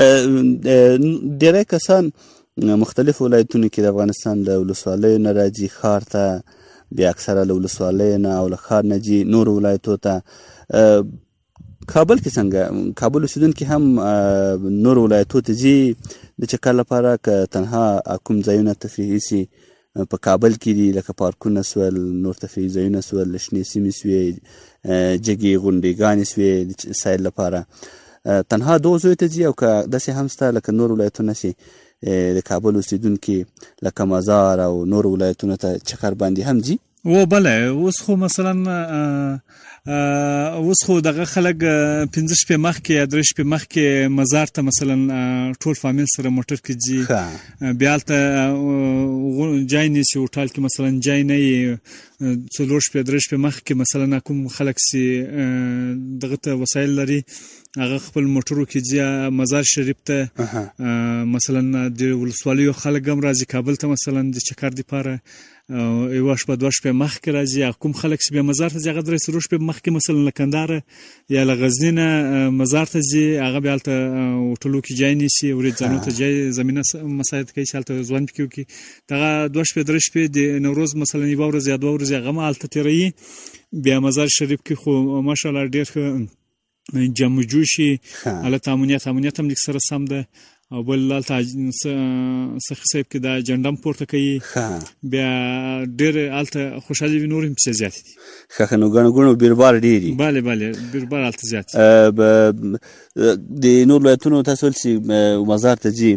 [SPEAKER 12] ډېری کسان مختلفو ولایتونو کې د افغانستان له ولسوالیو نه راځي ښار ته، بیا اکثره له ولسوالیو نه او له ښار نه ځي نورو ولایتو ته. کابل کې څنګه؟ کابل اوسېدونکي هم نورو ولایتو ته ځي د چکر لپاره، که تنها کوم ځایونه تفریحي سي په کابل کې دي، لکه پارکونه سول، نور تفریحي ځایونه سول، شنې سیمې سوې، جګې غونډېګانې سوې د سیل لپاره، تنها دغو ځایو ته ځي؟ او که داسې هم سته لکه نور ولایتونه چې د کابل اوسېدونکي لکه مزار او نور ولایتونو ته چکر باندې هم ځي؟
[SPEAKER 13] و بله، اوس خو مثلا اوس خو دغه خلک پنځه شپې مخکې یا درې شپې مخکې مزار ته مثلا ټول فامیل سره موټر کې ځي. بیا هلته جای نیسي، هوټال کې مثلا جای نه وي، څلور شپې درې شپې مخکې مثلا کوم خلک چې دغه ته وسایل لري هغه خپل موټرو کې ځي مزار شریف ته. مثلا د ولسوالیو خلک هم راځي کابل ته مثلا د چکر دپاره، یوه شپه دوه شپې مخکې راځي. کوم خلک چې بیا مزار ته ځي هغه درې څلور شپې مخکې مثلا له کندهاره یا له غزني نه مزار ته ځي، هغه بیا هلته هوټلو کې جای نیسي، وریځانو ته جای زمینه مساعد کوي چې هلته ژوند پکې وکړي. دغه دوه شپې درې شپې د نوروز مثلا یوه ورځ یا دوه ورځې هغه هم هلته تېروي. بیا مزار شریف کې خو ماشاءالله ډېر ښه جمع جوشي، هلته امنیت امنیت هم لیک سره سم ده، او بل دلته سخي صاحب کې دا جنډم پورته کوي بیا ډېر هلته خوشحالي وي نور هم پسې زیاتې دي
[SPEAKER 12] ښه نو ګڼو ګڼو بیربار ډېر دي
[SPEAKER 13] بله بله بیربار هلته زیات
[SPEAKER 12] د نور ولایتونو تاسو ویل چې مزار ته ځي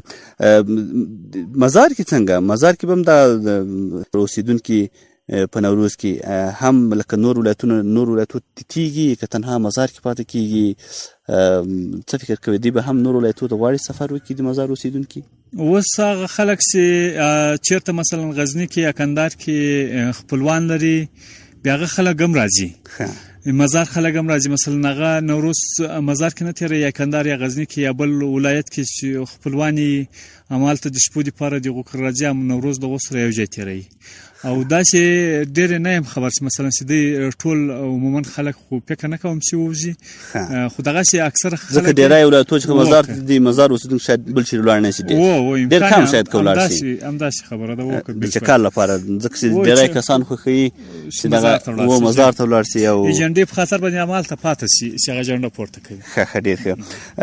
[SPEAKER 12] مزار کې څنګه مزار کې به هم دا اوسېدونکي په نوروز کې هم لکه نور ولایتونه نور ولایتو تیږي که تنها مزار کې پاتې کېږي څه فکر کوي دوی به هم نور ولایتو ته غواړي سفر وکړي د مزار اوسېدونکي
[SPEAKER 13] اوس هغه خلک چې چېرته مثلا غزني کې یا کندهار کې خپلوان لري بیا هغه خلک هم راځي مزار خلک هم راځي مثلا هغه نوروز مزار کې نه تېروي یا کندهار یا غزني کې یا بل ولایت کې چې خپلوان یې همالته د شپو دپاره د غوکر راځي هم نوروز دغو سره یو ځای تېروي او داسې ډېر نه یم خبر چې مثلا چې دوی ټول عموما خلک خو فکر نه کوم چې ووځي خو دغسې اکثره خلک
[SPEAKER 12] ځکه ډېری ولایتونه چې مزار د مزار اوسېدونکي شاید بل چېرې ولاړ نه شي ډېر کم شاید که ولاړ شي
[SPEAKER 13] همداسې خبره ده
[SPEAKER 12] د چکر لپاره ځکه چې ډېری کسان خوښوي چې دغه و مزار ته ولاړ شي او
[SPEAKER 13] د جنډې په خاطر باندې همالته پاته شي چې هغه جنډه پورته کوي
[SPEAKER 12] ښه ښه ډېر ښه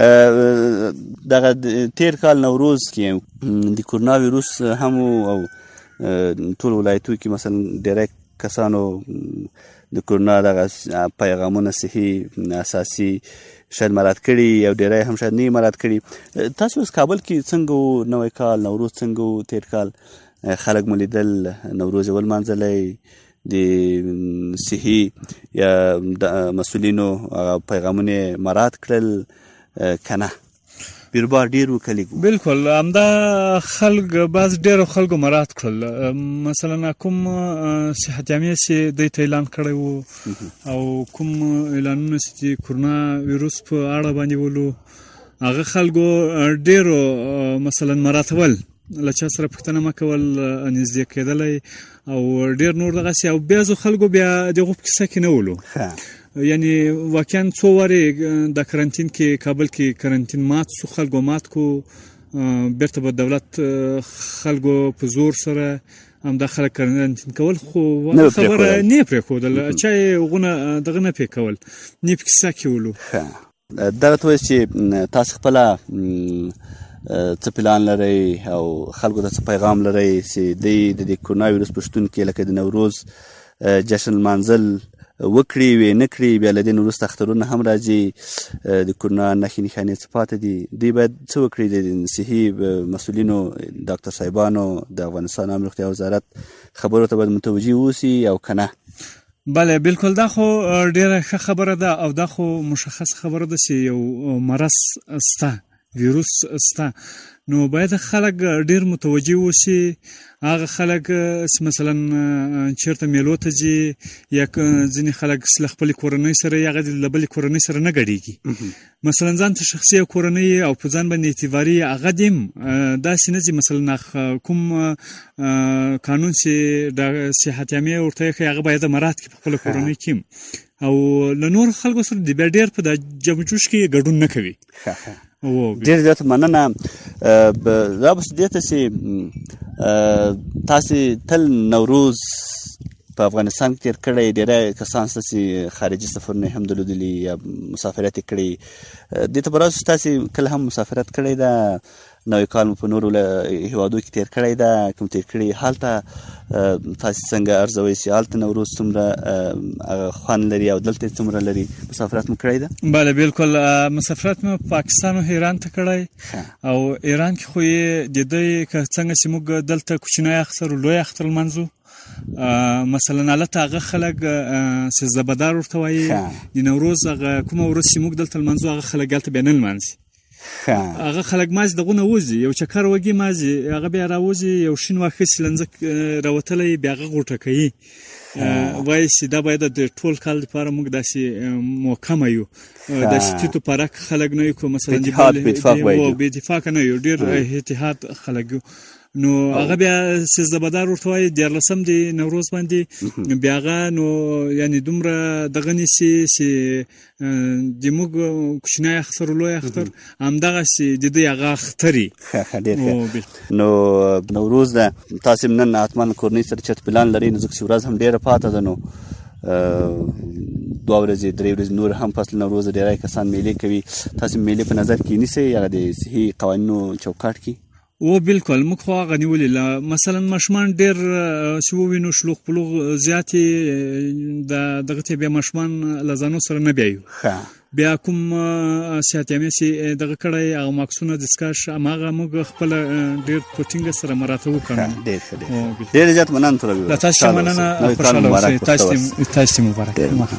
[SPEAKER 12] دغه تېر کال نوروز کې د کرونا ویروس هم او ټول ولایتو کې مثلا ډېری کسانو د کرونا دغه پیغامونه صحي اساسي شاید مراعات کړي او ډېری هم شاید نه یې مراعات کړي تاسو اوس کابل کې څنګه و نوی کال نوروز څنګه و تېر کال خلک مو لیدل نوروز یې ولمانځلی د صحي یا د مسؤلینو پیغامونه مراعات کړل که نه بیربار ډېر و که لږ
[SPEAKER 13] بلکل همدا خلک بعض ډېرو خلکو مراعات کړل مثلا کوم صحت عامې چې دوی ته اعلان کړی و او کوم اعلانونه چې کرونا ویروس په اړه باندې ولو هغه خلکو ډېرو مثلا مراعتول له چا سره پوښتنه مه کول نږدې کېدلی او ډېر نور دغسې او بعضو خلکو بیا د هغو په کیسه کې نه ولو یعنی واقعا څو وارې د کرنتین کې کابل کې کرنتین مات شو خلکو مات کو بیرته به دولت خلکو په زور سره همدا خلک کرنتین کول خو خبره نه پرېښودل چا یې هغونه دغه نه پرې کول نه په کیسه کې ولو
[SPEAKER 12] دغه ته وایي چې تاسو خپله څه پلان لرئ او خلکو ته څه پیغام لرئ چې دوی د دې کرونا ویروس په شتون کې لکه د نوروز جشن لمانځل وکړي وې نه کړي بیا له دې نه وروسته اخترونه هم راځي د کرونا نښې نښانې څه پاتې دي دوی باید څه وکړي د صحي مسؤلینو ډاکټر صاحبانو د افغانستان عامه روغتیا وزارت خبرو ته باید متوجه واوسي او که نه
[SPEAKER 13] بله بلکل دا خو ډېره ښه خبره ده او دا خو مشخص خبره ده چې یو مرض سته ویروس سته نو باید خلک ډېر متوجه اوسي هغه خلک مثلا چېرته میلو ته ځي یا ځینې خلک له خپلې کورنۍ سره یا هغه د بلې کورنۍ سره نه ګډېږي مثلا ځان ته شخصي کورنۍ او په ځان باندې اعتباري هغه دیم داسې نه ځي مثلا کوم قانون چې د صحت عامې ورته ښیي هغه باید مراعات کړي په خپله کورنۍ کې او له نورو خلکو سره د بیا ډېر په د جمجوش کې ګډون نه کوي
[SPEAKER 12] ډېر زیات مننه دا بس دې ته چې تاسې تل نوروز په افغانستان کې تېر کړی ډېری کسان شته چې خارجي سفرونه هم درلودلي یا مسافرت یې کړی دې ته به راسو تاسې کله هم مسافرت کړی ده نوی کال مو په نورو هېوادو کې تېر کړی ده کوم تېر کړي هلته تاسې څنګه ارزوئ چې هلته نوروز څومره خوند لري او دلته څومره لري مسافرت مو کړی ده
[SPEAKER 13] بله بلکل مسافرت مو پاکستان او ایران ته کړی او ایران کې خو یې د دوی که څنګه چې موږ دلته کوچنی اختر او لوی اختر لمانځو مثلا هلته هغه خلک چې زبدار ورته وایي د نوروز هغه کومه ورځ چې موږ دلته لمانځو هغه خلک هلته بیا نه لمانځي هغه خلک مازې دغونه وځي یو چکر وږي مازې هغه بیا راوځي یو شین واښه سلنځک راوتلی بیا هغه غوټه کوي وایي چې دا باید د ټول کال لپاره موږ داسې محکمه یو داسې تیتو پرک خلک نه یو مثلا بې اتفاقه نه یو ډېر اتحاد خلک یو نو هغه بیا سیزدهبدار ورته وایي دیارلسم د نوروز باندې بیا هغه نو یعنې دومره دغه نیسي چې د موږ کوچنی اختر او لوی اختر همدغسې د دوی هغه اختري
[SPEAKER 12] نو نوروز ده تاسې نن حتما کورنۍ سره چېرته پلان لرئ نو ځکه چې ورځ هم ډېره پاته ده نو دوه ورځې درې ورځې نور هم فصل نوروز ډیری کسان میلې کوي. تاسو میلې په نظر کې نیسئ هغه د صحي قوانینو چوکاټ کې؟
[SPEAKER 13] و بالکل موږ خو هغه نیولې مثلا ماشومان ډېر چې ووینو شلوغ پلوغ زیاتې د دغه ته بیا ماشومان له ځانو سره نه بیایو بیا کوم سیاتیامې چې دغه کړی هغه ماکسونه دسکاش هماغه موږ خپل ډېر په ټینګه سره مراته وکړو.
[SPEAKER 12] ډېر ښه ډېر زیات مننه تر
[SPEAKER 13] له تاسو مننه خوشاله اوسئ. تاسو مبارک.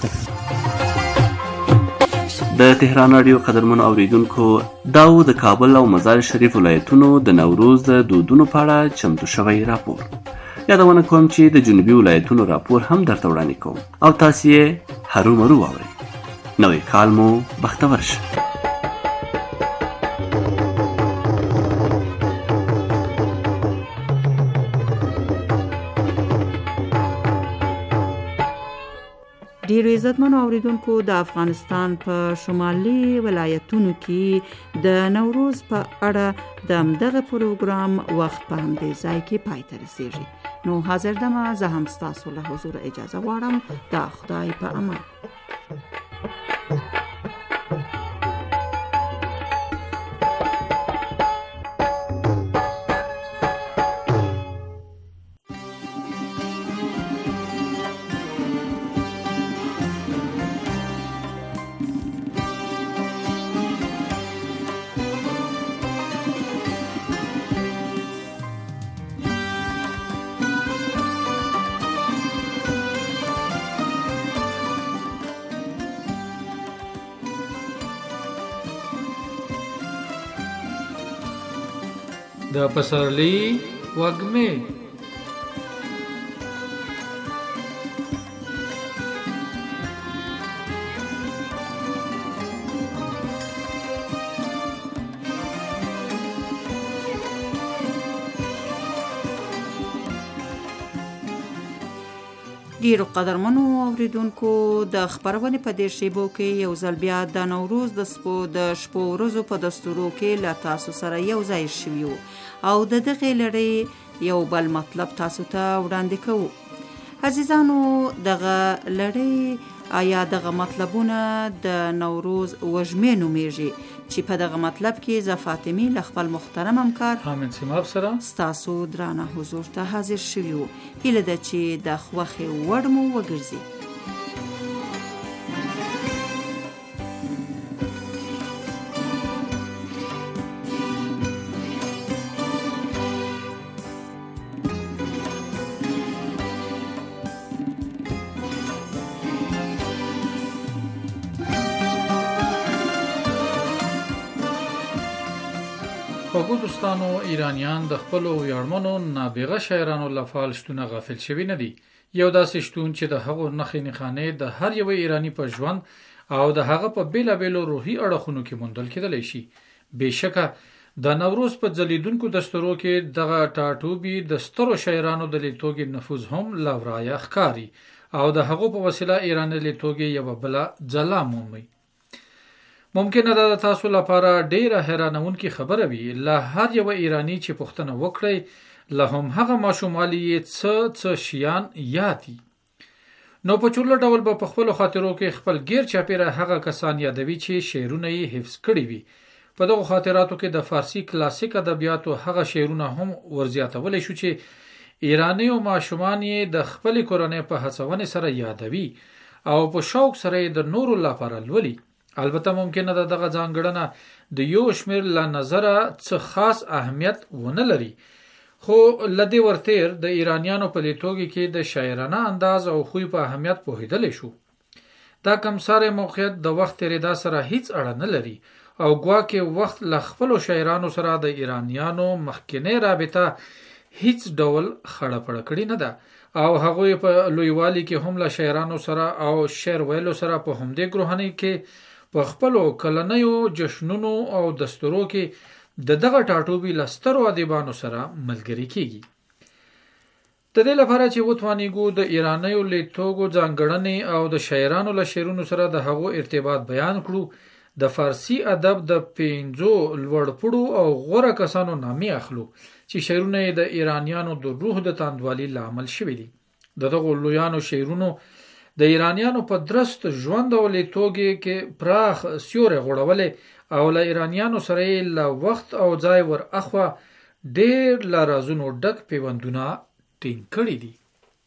[SPEAKER 9] د تهران رادیو قدرمنو اوریدونکو دا و د کابل او مزار شریف ولایتونو د نوروز د دودونو په اړه چمتو شوی راپور. یادونه کوم چې د جنوبي ولایتونو راپور هم درته وړاندې کوم او تاسو یې هرومرو واورئ. نوی کال مو بختور شه.
[SPEAKER 8] ډیرو عزتمنو اوریدونکو د افغانستان په شمالي ولایتونو کې د نوروز په اړه د همدغه پروګرام وخت په همدې ځای کې پای ته رسیږي. نو حاضر دمه زه هم ستاسو له حضور اجازه غواړم. د خدای په امان.
[SPEAKER 14] د پسرلی وږمې
[SPEAKER 8] ډیرو قدرمنو اوریدونکو د خبرونې په دې شیبو کې یو ځل بیا د نوروز د سپو د شپو ورځو په دستورو کې له تاسو سره یو ځای شویو او د دغې لړۍ یو بل مطلب تاسو ته وړاندې کوو. عزیزانو دغه لړۍ آیا دغه مطلبونه د نوروز وږمې نومیږي چې په دغه مطلب کې زه فاطمې له خپل محترم همکار
[SPEAKER 14] حامد سیماب سره
[SPEAKER 8] ستاسو درانه حضور ته حاضر شویو. هیله ده چې د خوښې وړ مو وګرځي.
[SPEAKER 14] خوږو دوستانو، ایرانیان د خپلو ویاړمنو نابغه شاعرانو له فعال شتونه غافل شوي نه دي. یو داسې شتون چې د هغو نښې نښانې د هر یو ایرانی په ژوند او د هغه په بیلابیلو روحي اړخونو کې موندل کېدلی شي. بېشکه د نوروز په ځلیدونکو دستورو کې دغه ټاټوبي د سترو شاعرانو د لیدتوږي نفوذ هم لا ورایه ښکاري او د هغو په وسیله ایران لیدتوږي یوه بله ځلا مومي. ممکنه ده د تاسو لپاره ډیره حیرانونکې خبره وي، له هر یو ایرانی چې پوښتنه وکړئ له هم هغه ماشومالي یې څه څه شیان یاد دي. نو په چورله ډول به په خپلو خاطرو کې خپل غیر چاپیره هغه کسان یادوي چې شعرونه یې حفظ کړي وي. په دغو خاطراتو کې د فارسی کلاسیک ادبیاتو هغه شعرونه هم ورزیاتولی شو چې ایرانی او ماشومان یې د خپلې کورنۍ په هڅونې سره یادوي او په شوق سره یې د نورو لپاره لولي. البته ممکنه ده دغه ځانګړنه د یو شمېر له نظره څه خاص اهمیت ونه لري، خو له دې ورتیر د ایرانیانو په لیدتوږي کې د شاعرانه انداز او خوی په اهمیت پوهېدلی شو. دا کمسارې موقعیت د وخت تېرېدا سره هیڅ اړه نه لري او ګواکې وخت له خپلو شاعرانو سره د ایرانیانو مخکینۍ رابطه هیڅ ډول خړه پړه کړې نه ده او هغوی په لویوالي کې هم له شاعرانو سره او شعر ویلو سره په همدې ګروهنۍ کې په خپلو کلنیو جشنونو او دستورو کې د دغه ټاټوبي له سترو ادیبانو سره ملګري کیږي. د دې لپاره چې وتوانیږو د ایرانیو لیدتوږو ځانګړنې او د شاعرانو له شعرونو سره د هغو ارتباط بیان کړو، د فارسی ادب د پنځو لوړپوړو او غوره کسانو نامې اخلو چې شعرونه یې د ایرانیانو د روح د تاندوالي لامل شوي دي. د دغو لویانو شعرونو د ایرانیانو په درست ژوند او لیتوګي کې پراخ سیوري غوړولې او له ایرانیانو سره له وخت او ځای ور اخوا ډېر له رازونو ډک پیوندونه ټینګ کړي دي.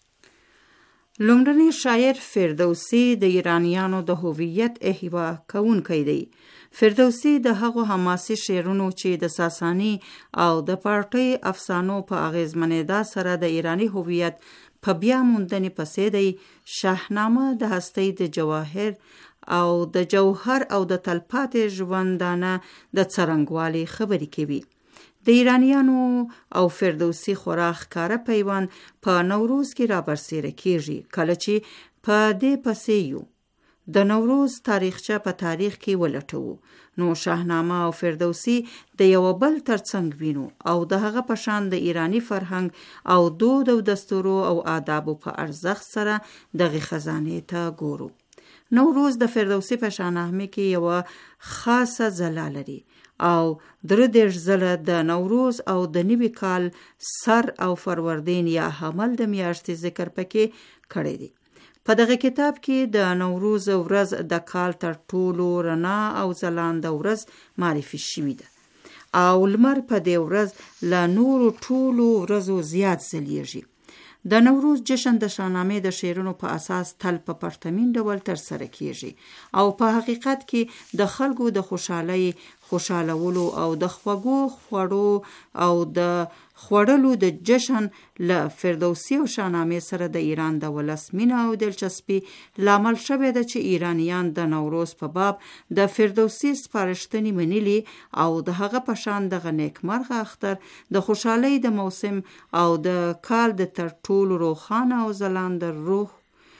[SPEAKER 8] لومړنی شاعر فردوسی د ایرانیانو د هویت احیا کوونکی دی. فردوسی د هغو حماسي شعرونو چې د ساسانی او د پارټۍ افسانو په اغیزمنېدا سره د ایرانی هویت په بیا موندنې پسې دی. شاهنامه د هستۍ د جواهر او د جوهر او د تلپاتې ژوندانه د څرنګوالي خبرې کوي. د ایرانیانو او فردوسی خورا ښکاره پیوند په نوروز کې را برسېره کېږي. کله چې په دې پسې یو د نوروز تاریخچه په تاریخ کې ولټوو نو شاهنامه او فردوسی د یو بل ترڅنګ وینو او د هغه په شان د ایرانی فرهنګ او دود او دستورو او آدابو په ارزښت سره دغه خزانه ته ګورو. نوروز د فردوسی په شاهنامه کې یو خاصه ځلا لري او درې دېرش ځله د نوروز او د نوي کال سر او فروردین یا حمل د میاشتې ذکر پکې کړی دی. په دغه کتاب کې د نوروز ورځ د کال تر ټولو رڼا او ځلانده ورځ معرفي شوې ده او لمر په دې ورځ له نورو ټولو ورځو زیات ځلیږي. د نوروز جشن د شاهنامې د شعرونو په اساس تل په پرتمین ډول ترسره کیږي او په حقیقت کې د خلکو د خوشحالۍ خوشحالولو او د خوږو خوړو او د خوړلو د جشن له فردوسی او شاهنامې سره د ایران د ولس مینه او دلچسپي لامل شوی ده چې ایرانیان د نوروز په باب د فردوسی سپارښتنې منلي او د هغه په شان دغه نیکمرغه اختر د خوشحالۍ د موسم او د کال د تر ټولو روښانه او ځلانده روح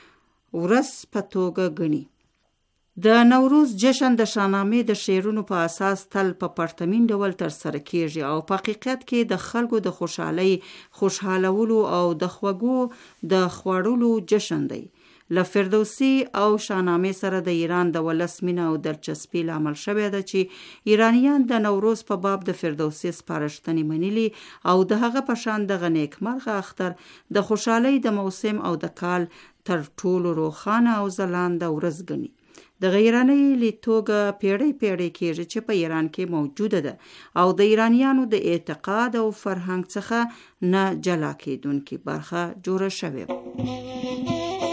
[SPEAKER 8] ورځ په توګه ګڼي. د نوروز جشن د شاهنامې د شعرونو په اساس تل په پرتمین ډول ترسره کیږي او په حقیقت کې د خلکو د خوشحالۍ خوشحالولو او د خوږو د خوړلو جشن دی. له فردوسی او شاهنامې سره د ایران د ولس مینه او دلچسپي لامل شوی ده چې ایرانیان د نوروز په باب د فردوسی سپارښتنې منلي او د هغه په شان دغه نیکمرغه اختر د خوشحالۍ د موسم او د کال تر ټولو روښانه او ځلانده ورځ ګڼي. د ایرانی لیتوګه پیړۍ پیړۍ کېږي چې په ایران کې موجوده ده او د ایرانیانو د اعتقاد او فرهنګ څخه نه جلا کېدونکې برخه جوړه شوې.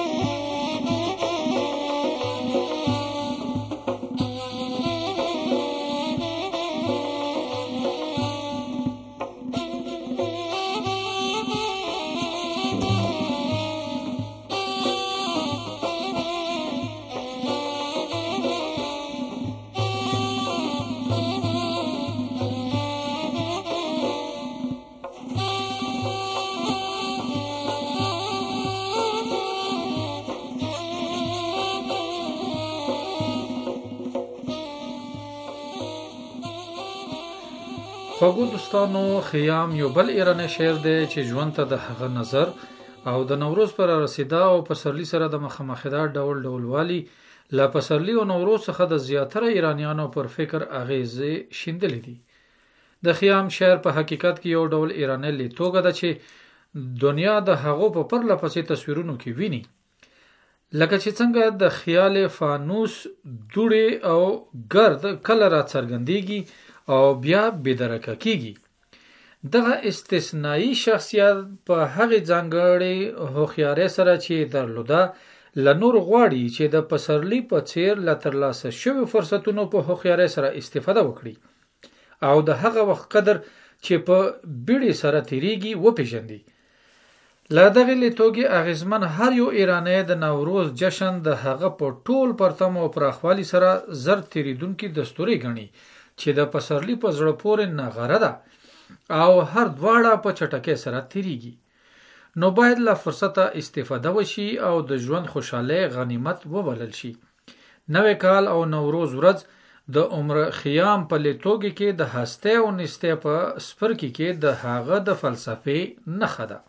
[SPEAKER 14] خوږو دوستانو، خیام یو بل ایرانی شعر دی چې ژوند ته د هغه نظر او د نوروز پر رسیدا او پسرلی سره د مخامخېدا ډول ډول والی لا پسرلی او نوروز څخه د زیاتره ایرانیانو پر فکر اغیزې شیندلې دي. د خیام شعر په حقیقت کې یو ډول ایرانی لیتوګه ده چې دنیا د هغو په پرله پسې تصویرونو کې ویني، لکه چې څنګه د خیال فانوس دوړې او ګرد کله را څرګندېږي او بیا بېدرکه کیږي. دغه استثنایی شخصیت په هغې ځانګړې هوښیارۍ سره چې درلوده له نور غواړي چې د پسرلی په څیر له ترلاسه شویو فرصتونو په هوښیارۍ سره استفاده وکړي او د هغه وخت قدر چې په بیړې سره تیریږي وپیژندي. له دغې لیتوګې اغیزمن هر یو ایرانی د نوروز جشن د هغه په ټول پرتم او پراخوالي سره زر تیریدونکي دستوري ګڼي چې د پسرلی په زړه پورې نغاره ده او هر دواړه په چټکۍ سره تیریږي. نو باید له فرصته استفاده وشي او د ژوند خوشحالۍ غنیمت وبلل شي. نوی کال او نوروز ورځ د عمر خیام په لیتوګې کې د هستۍ او نستۍ په سپرکي کې د هغه د فلسفې نښه ده.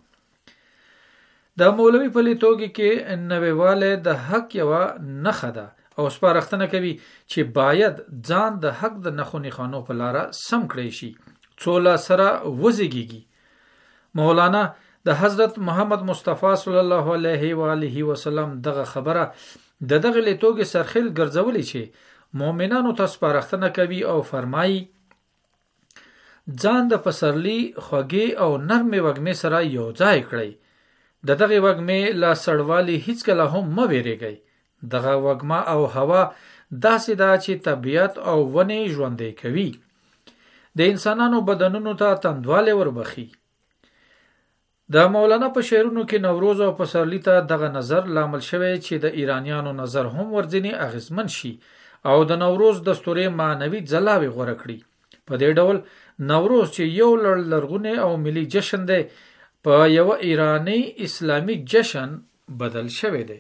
[SPEAKER 14] د مولوي په لیتوګې کې نویوالی د حق یوه نښه ده او سپارښتنه کوي چې باید ځان د حق د نښو نښانو په لاره سم کړی شي څو لا سره وزیږیږي. مولانا د حضرت محمد مصطفی صلی الله علیه و آله وسلم دغه خبره د دغه لیتوګي سرخیل ګرځولې چې مؤمنانو ته سپارښتنه کوي او فرمایي ځان د پسرلی خوږې او نرمې وږمې سره یو ځای کړئ. د دغه وږمې له سړوالي هیڅکله هم مه ویریږئ. دغه وږمه او هوا داسې ده چې طبیعت او ونې ژوندی کوي، د انسانانو بدنونو ته تندواله وربخي. د مولانا په شعرونو کې نوروز او پسرلی ته دغه نظر لامل شوی چې د ایرانیانو نظر هم ورځنی اغیزمن شي او د نوروز د ستوري معنوي ځلاوي غوړه کړي. په دې ډول نوروز چې یو لړ لرغونی او ملي جشن دی په یو ایرانی اسلامی جشن بدل شوی دی.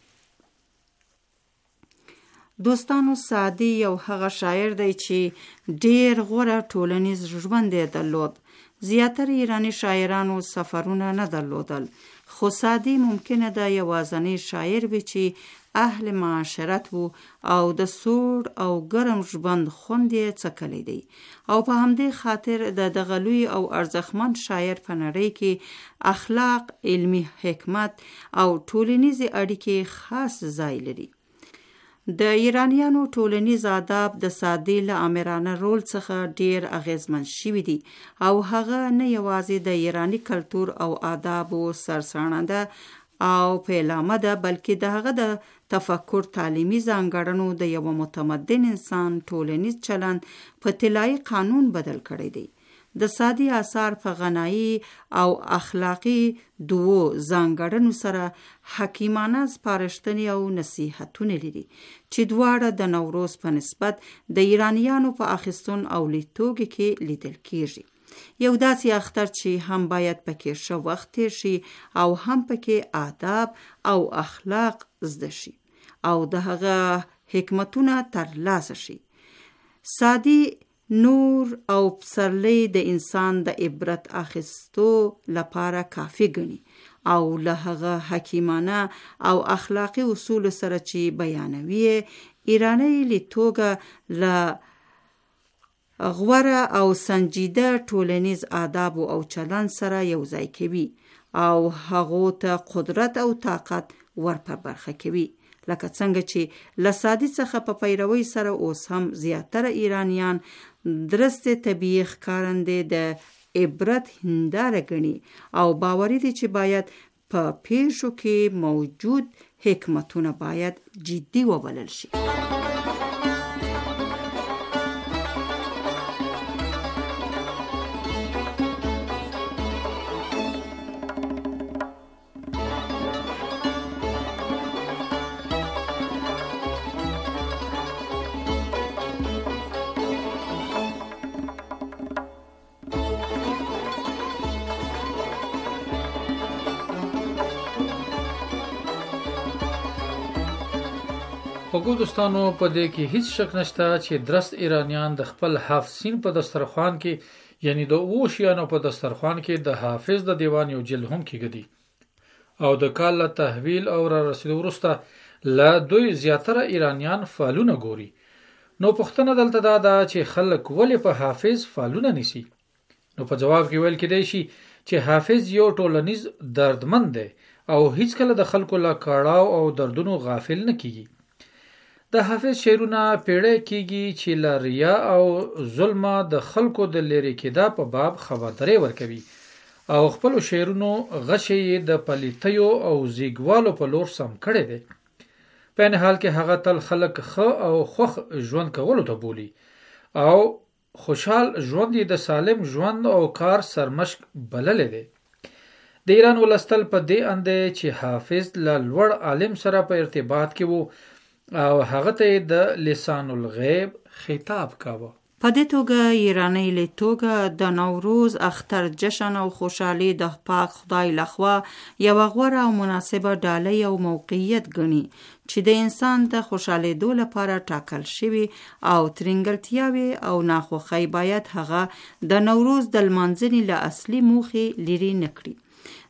[SPEAKER 8] دوستانو، سعدي یو هغه شاعر دی چې ډیر غوره ټولنیز ژوند یې درلود. زیاتره ایرانی شاعرانو سفرونه نه درلودل، خو سعدي ممکنه ده یوازنی شاعر وي چې اهل معاشرت وو او د سوړ او ګرم ژوند خوند یې څکلی دی، او په همدې خاطر د دغه لوی او ارزښتمن شاعر په نړۍ کې اخلاق، علمي حکمت او ټولنیزې اړیکې خاص ځای لري. د ایرانیانو ټولنیز آداب د سعدي له آمرانه رول څخه ډیر اغیزمن شوي دي او هغه نه یوازې د ایرانی کلتور او آدابو سرسرانده او پیلامه ده، بلکې د هغه د تفکر تعلیمي ځانګړنو د یو متمدن انسان ټولنیز چلند په طلایي قانون بدل کړی دی. د سعدي آثار په غنایي او اخلاقی دوو ځانګړنو سره حکیمانه سپارښتنې او نصیحتونه لري چې دواړه د نوروز په نسبت د ایرانیانو په اخیستون او لیدلوري کې لیدل کیږي. یو داسې اختر چې هم باید پکې ښه وخت تیر شي او هم پکې آداب او اخلاق زده شي او د هغه حکمتونه ترلاسه شي. سعدي نور او پسرلی د انسان د عبرت اخیستو لپاره کافی ګڼي او له هغه حکیمانه او اخلاقی اصول سره چې بیانوي ایرانی لیدلوری له غوره او سنجیده ټولنیز آداب او چلند سره یو ځای کوي او هغه ته قدرت او طاقت ورپه برخه کوي. لکه څنګه چې له سعدي څخه په پیروي سره اوس هم زیاتره ایرانیان درسته طبیعي ښکارندې د عبرت هنداره ګڼي او باوري دي چې باید په پیښو کې موجود حکمتونه باید جدي وبلل شي.
[SPEAKER 14] خوږو دوستانو، په دې کې هیڅ شک نشته چې درست ایرانیان د خپل حافظین په دسترخوان کې یعنی د اوو شیانو په دسترخوان کې د حافظ د دیوان یو جلد هم کېږدي او د کال له تحویل او را رسیدو وروسته له دوی زیاتره ایرانیان فالونه ګوري. نو پوښتنه دلته دا ده چې خلک ولې په حافظ فالونه نیسي؟ نو په جواب کې ویل کېدای شي چې حافظ یو ټولنیز دردمند دی او هیڅ کله د خلکو له کاړاو او دردونو غافل نه کیږي. د حافظ شعرونه پیړۍ کېږي چې له ریا او ظلمه د خلکو د لرې کېدا په باب خبرداری ورکوي او خپل شعرونو غشې د پلیتیو او زیګوالو په لور سم کړي دي. په ان حال کې هغه تل خلک ښه او خوښ ژوند کولو ته بولي او خوشحال ژوند د سالم ژوند او کار سرمشق بللی دی. د ایران ولستل په دې اندې چې حافظ له لوړ عالم سره په ارتباط کې وو او هغه ته د لسان الغیب خطاب کاوه.
[SPEAKER 8] په دې توګه ایرانی لیدلوری د نوروز اختر جشن او خوشحالي د پاک خدای لخوا یو غوره او مناسبه ډالۍ او موقعیت ګڼي چې د انسان د خوشحالېدو لپاره ټاکل شوي او ترنګلتیاوي او ناخوښۍ باید هغه د نوروز د لمانځنې له اصلي موخې لرې نه کړي.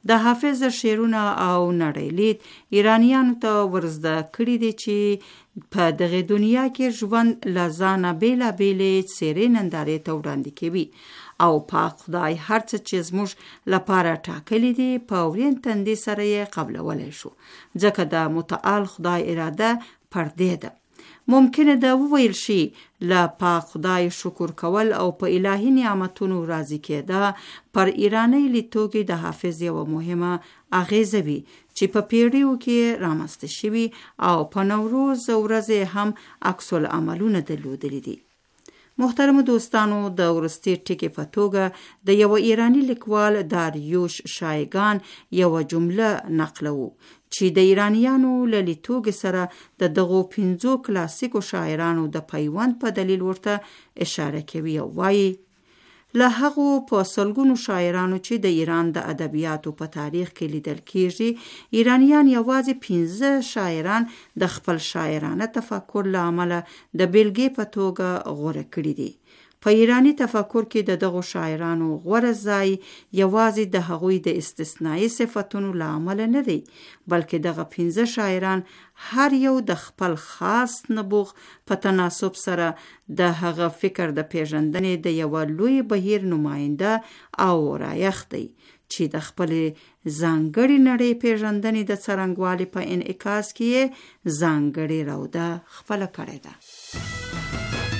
[SPEAKER 8] د حافظ شعرونه او نړیلید ایرانیانو ته ورزده کړي دي چې په دغه دنیا کې ژوند لزانه بیلا بیلې څیرې نندارې ته وړاندې کوي او پاک خدای هر څه چې زموږ لپاره ټاکلی دي په ورین تندي سره یې قبلولی شو، ځکه د متعال خدای اراده پردې ده. ممکنه ده وویل شي له پاک خدای شکر کول او په الهي نعمتونو راضي کېده پر ایرانی لیدتوګي د حافظ یوه مهمه اغیزه وي چې په پیړیو کې رامنځته شوي او په نوروز ورځې هم عکس العملونه درلودلي دي. محترم دوستانو، د ورستي ټکي په توګه د یو ایرانی لیکوال داریوش شایگان یو جمله نقلو چې د ایرانیانو له لیدتوګي سره د دغو پنځو کلاسیکو شاعرانو د پیوند په دلیل ورته اشاره کوي او وایي له هغو په سلګونو شاعرانو چې د ایران د ادبیاتو په تاریخ کې لیدل کېږي، ایرانیان یوازې پنځه شاعران د خپل شاعرانه تفکر له امله د بیلګې په توګه غوره کړي دي. په ایرانی تفکر کې د دغو شاعرانو غوره ځای یوازې د هغوی د استثنایی صفتونو له امله نه دی، بلکې دغه پنځه شاعران هر یو د خپل خاص نبوغ په تناسب سره د هغه فکر د پیژندنې د یو لوی بهیر نماینده او رایخ دی چې د خپل ځانګړي نړۍ پیژندنې د څرنګوالي په انعکاس کې ځانګړي روده خپله کړې ده.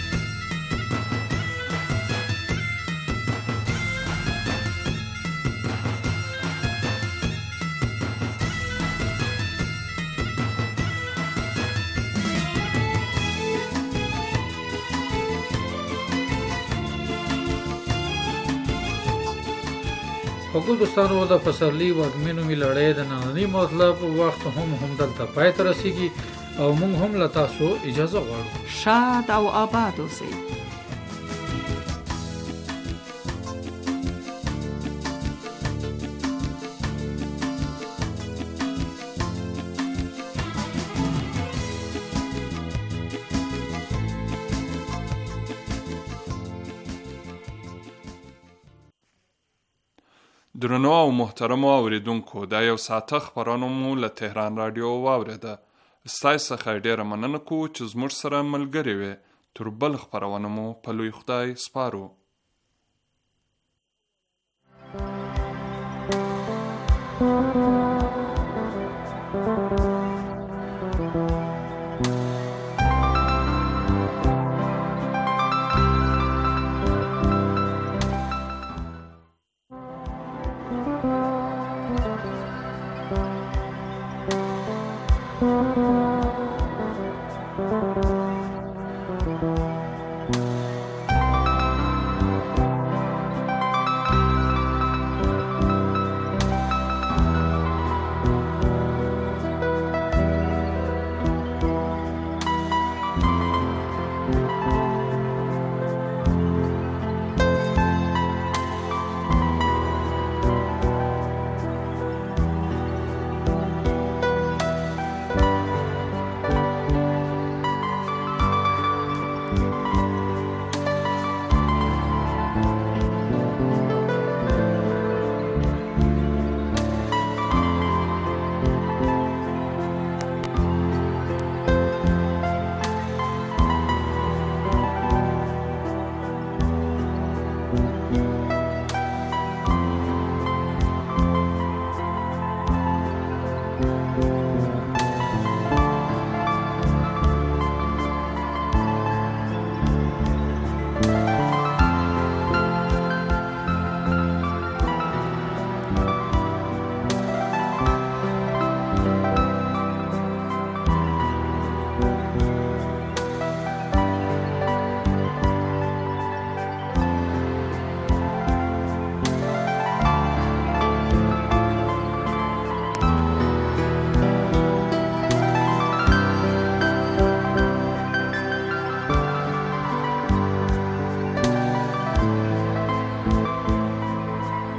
[SPEAKER 14] خو دوستانو، د پسرلي وږمې نومي لړۍ د ننني مطلب وخت هم همدلته پای ته رسیږي او موږ هم له تاسو اجازه غواړو.
[SPEAKER 8] شاد او آباد اوسئ.
[SPEAKER 4] درنو او محترمو اوریدونکو، دا یو ساعته خبرونه مو له تهران رادیو واورېده. ستاسو څخه ډېره مننه کوو چې زموږ سره ملګري وې. تر بل خپرونه مو په لوی خدای سپارو.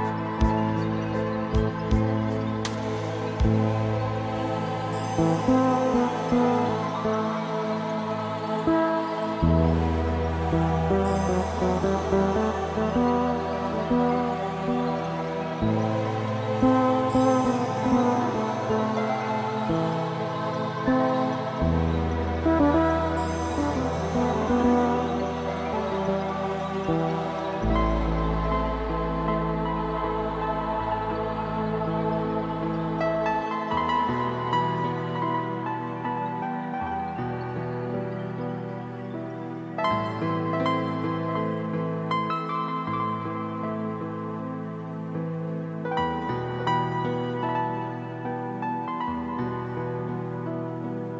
[SPEAKER 15] Thank you.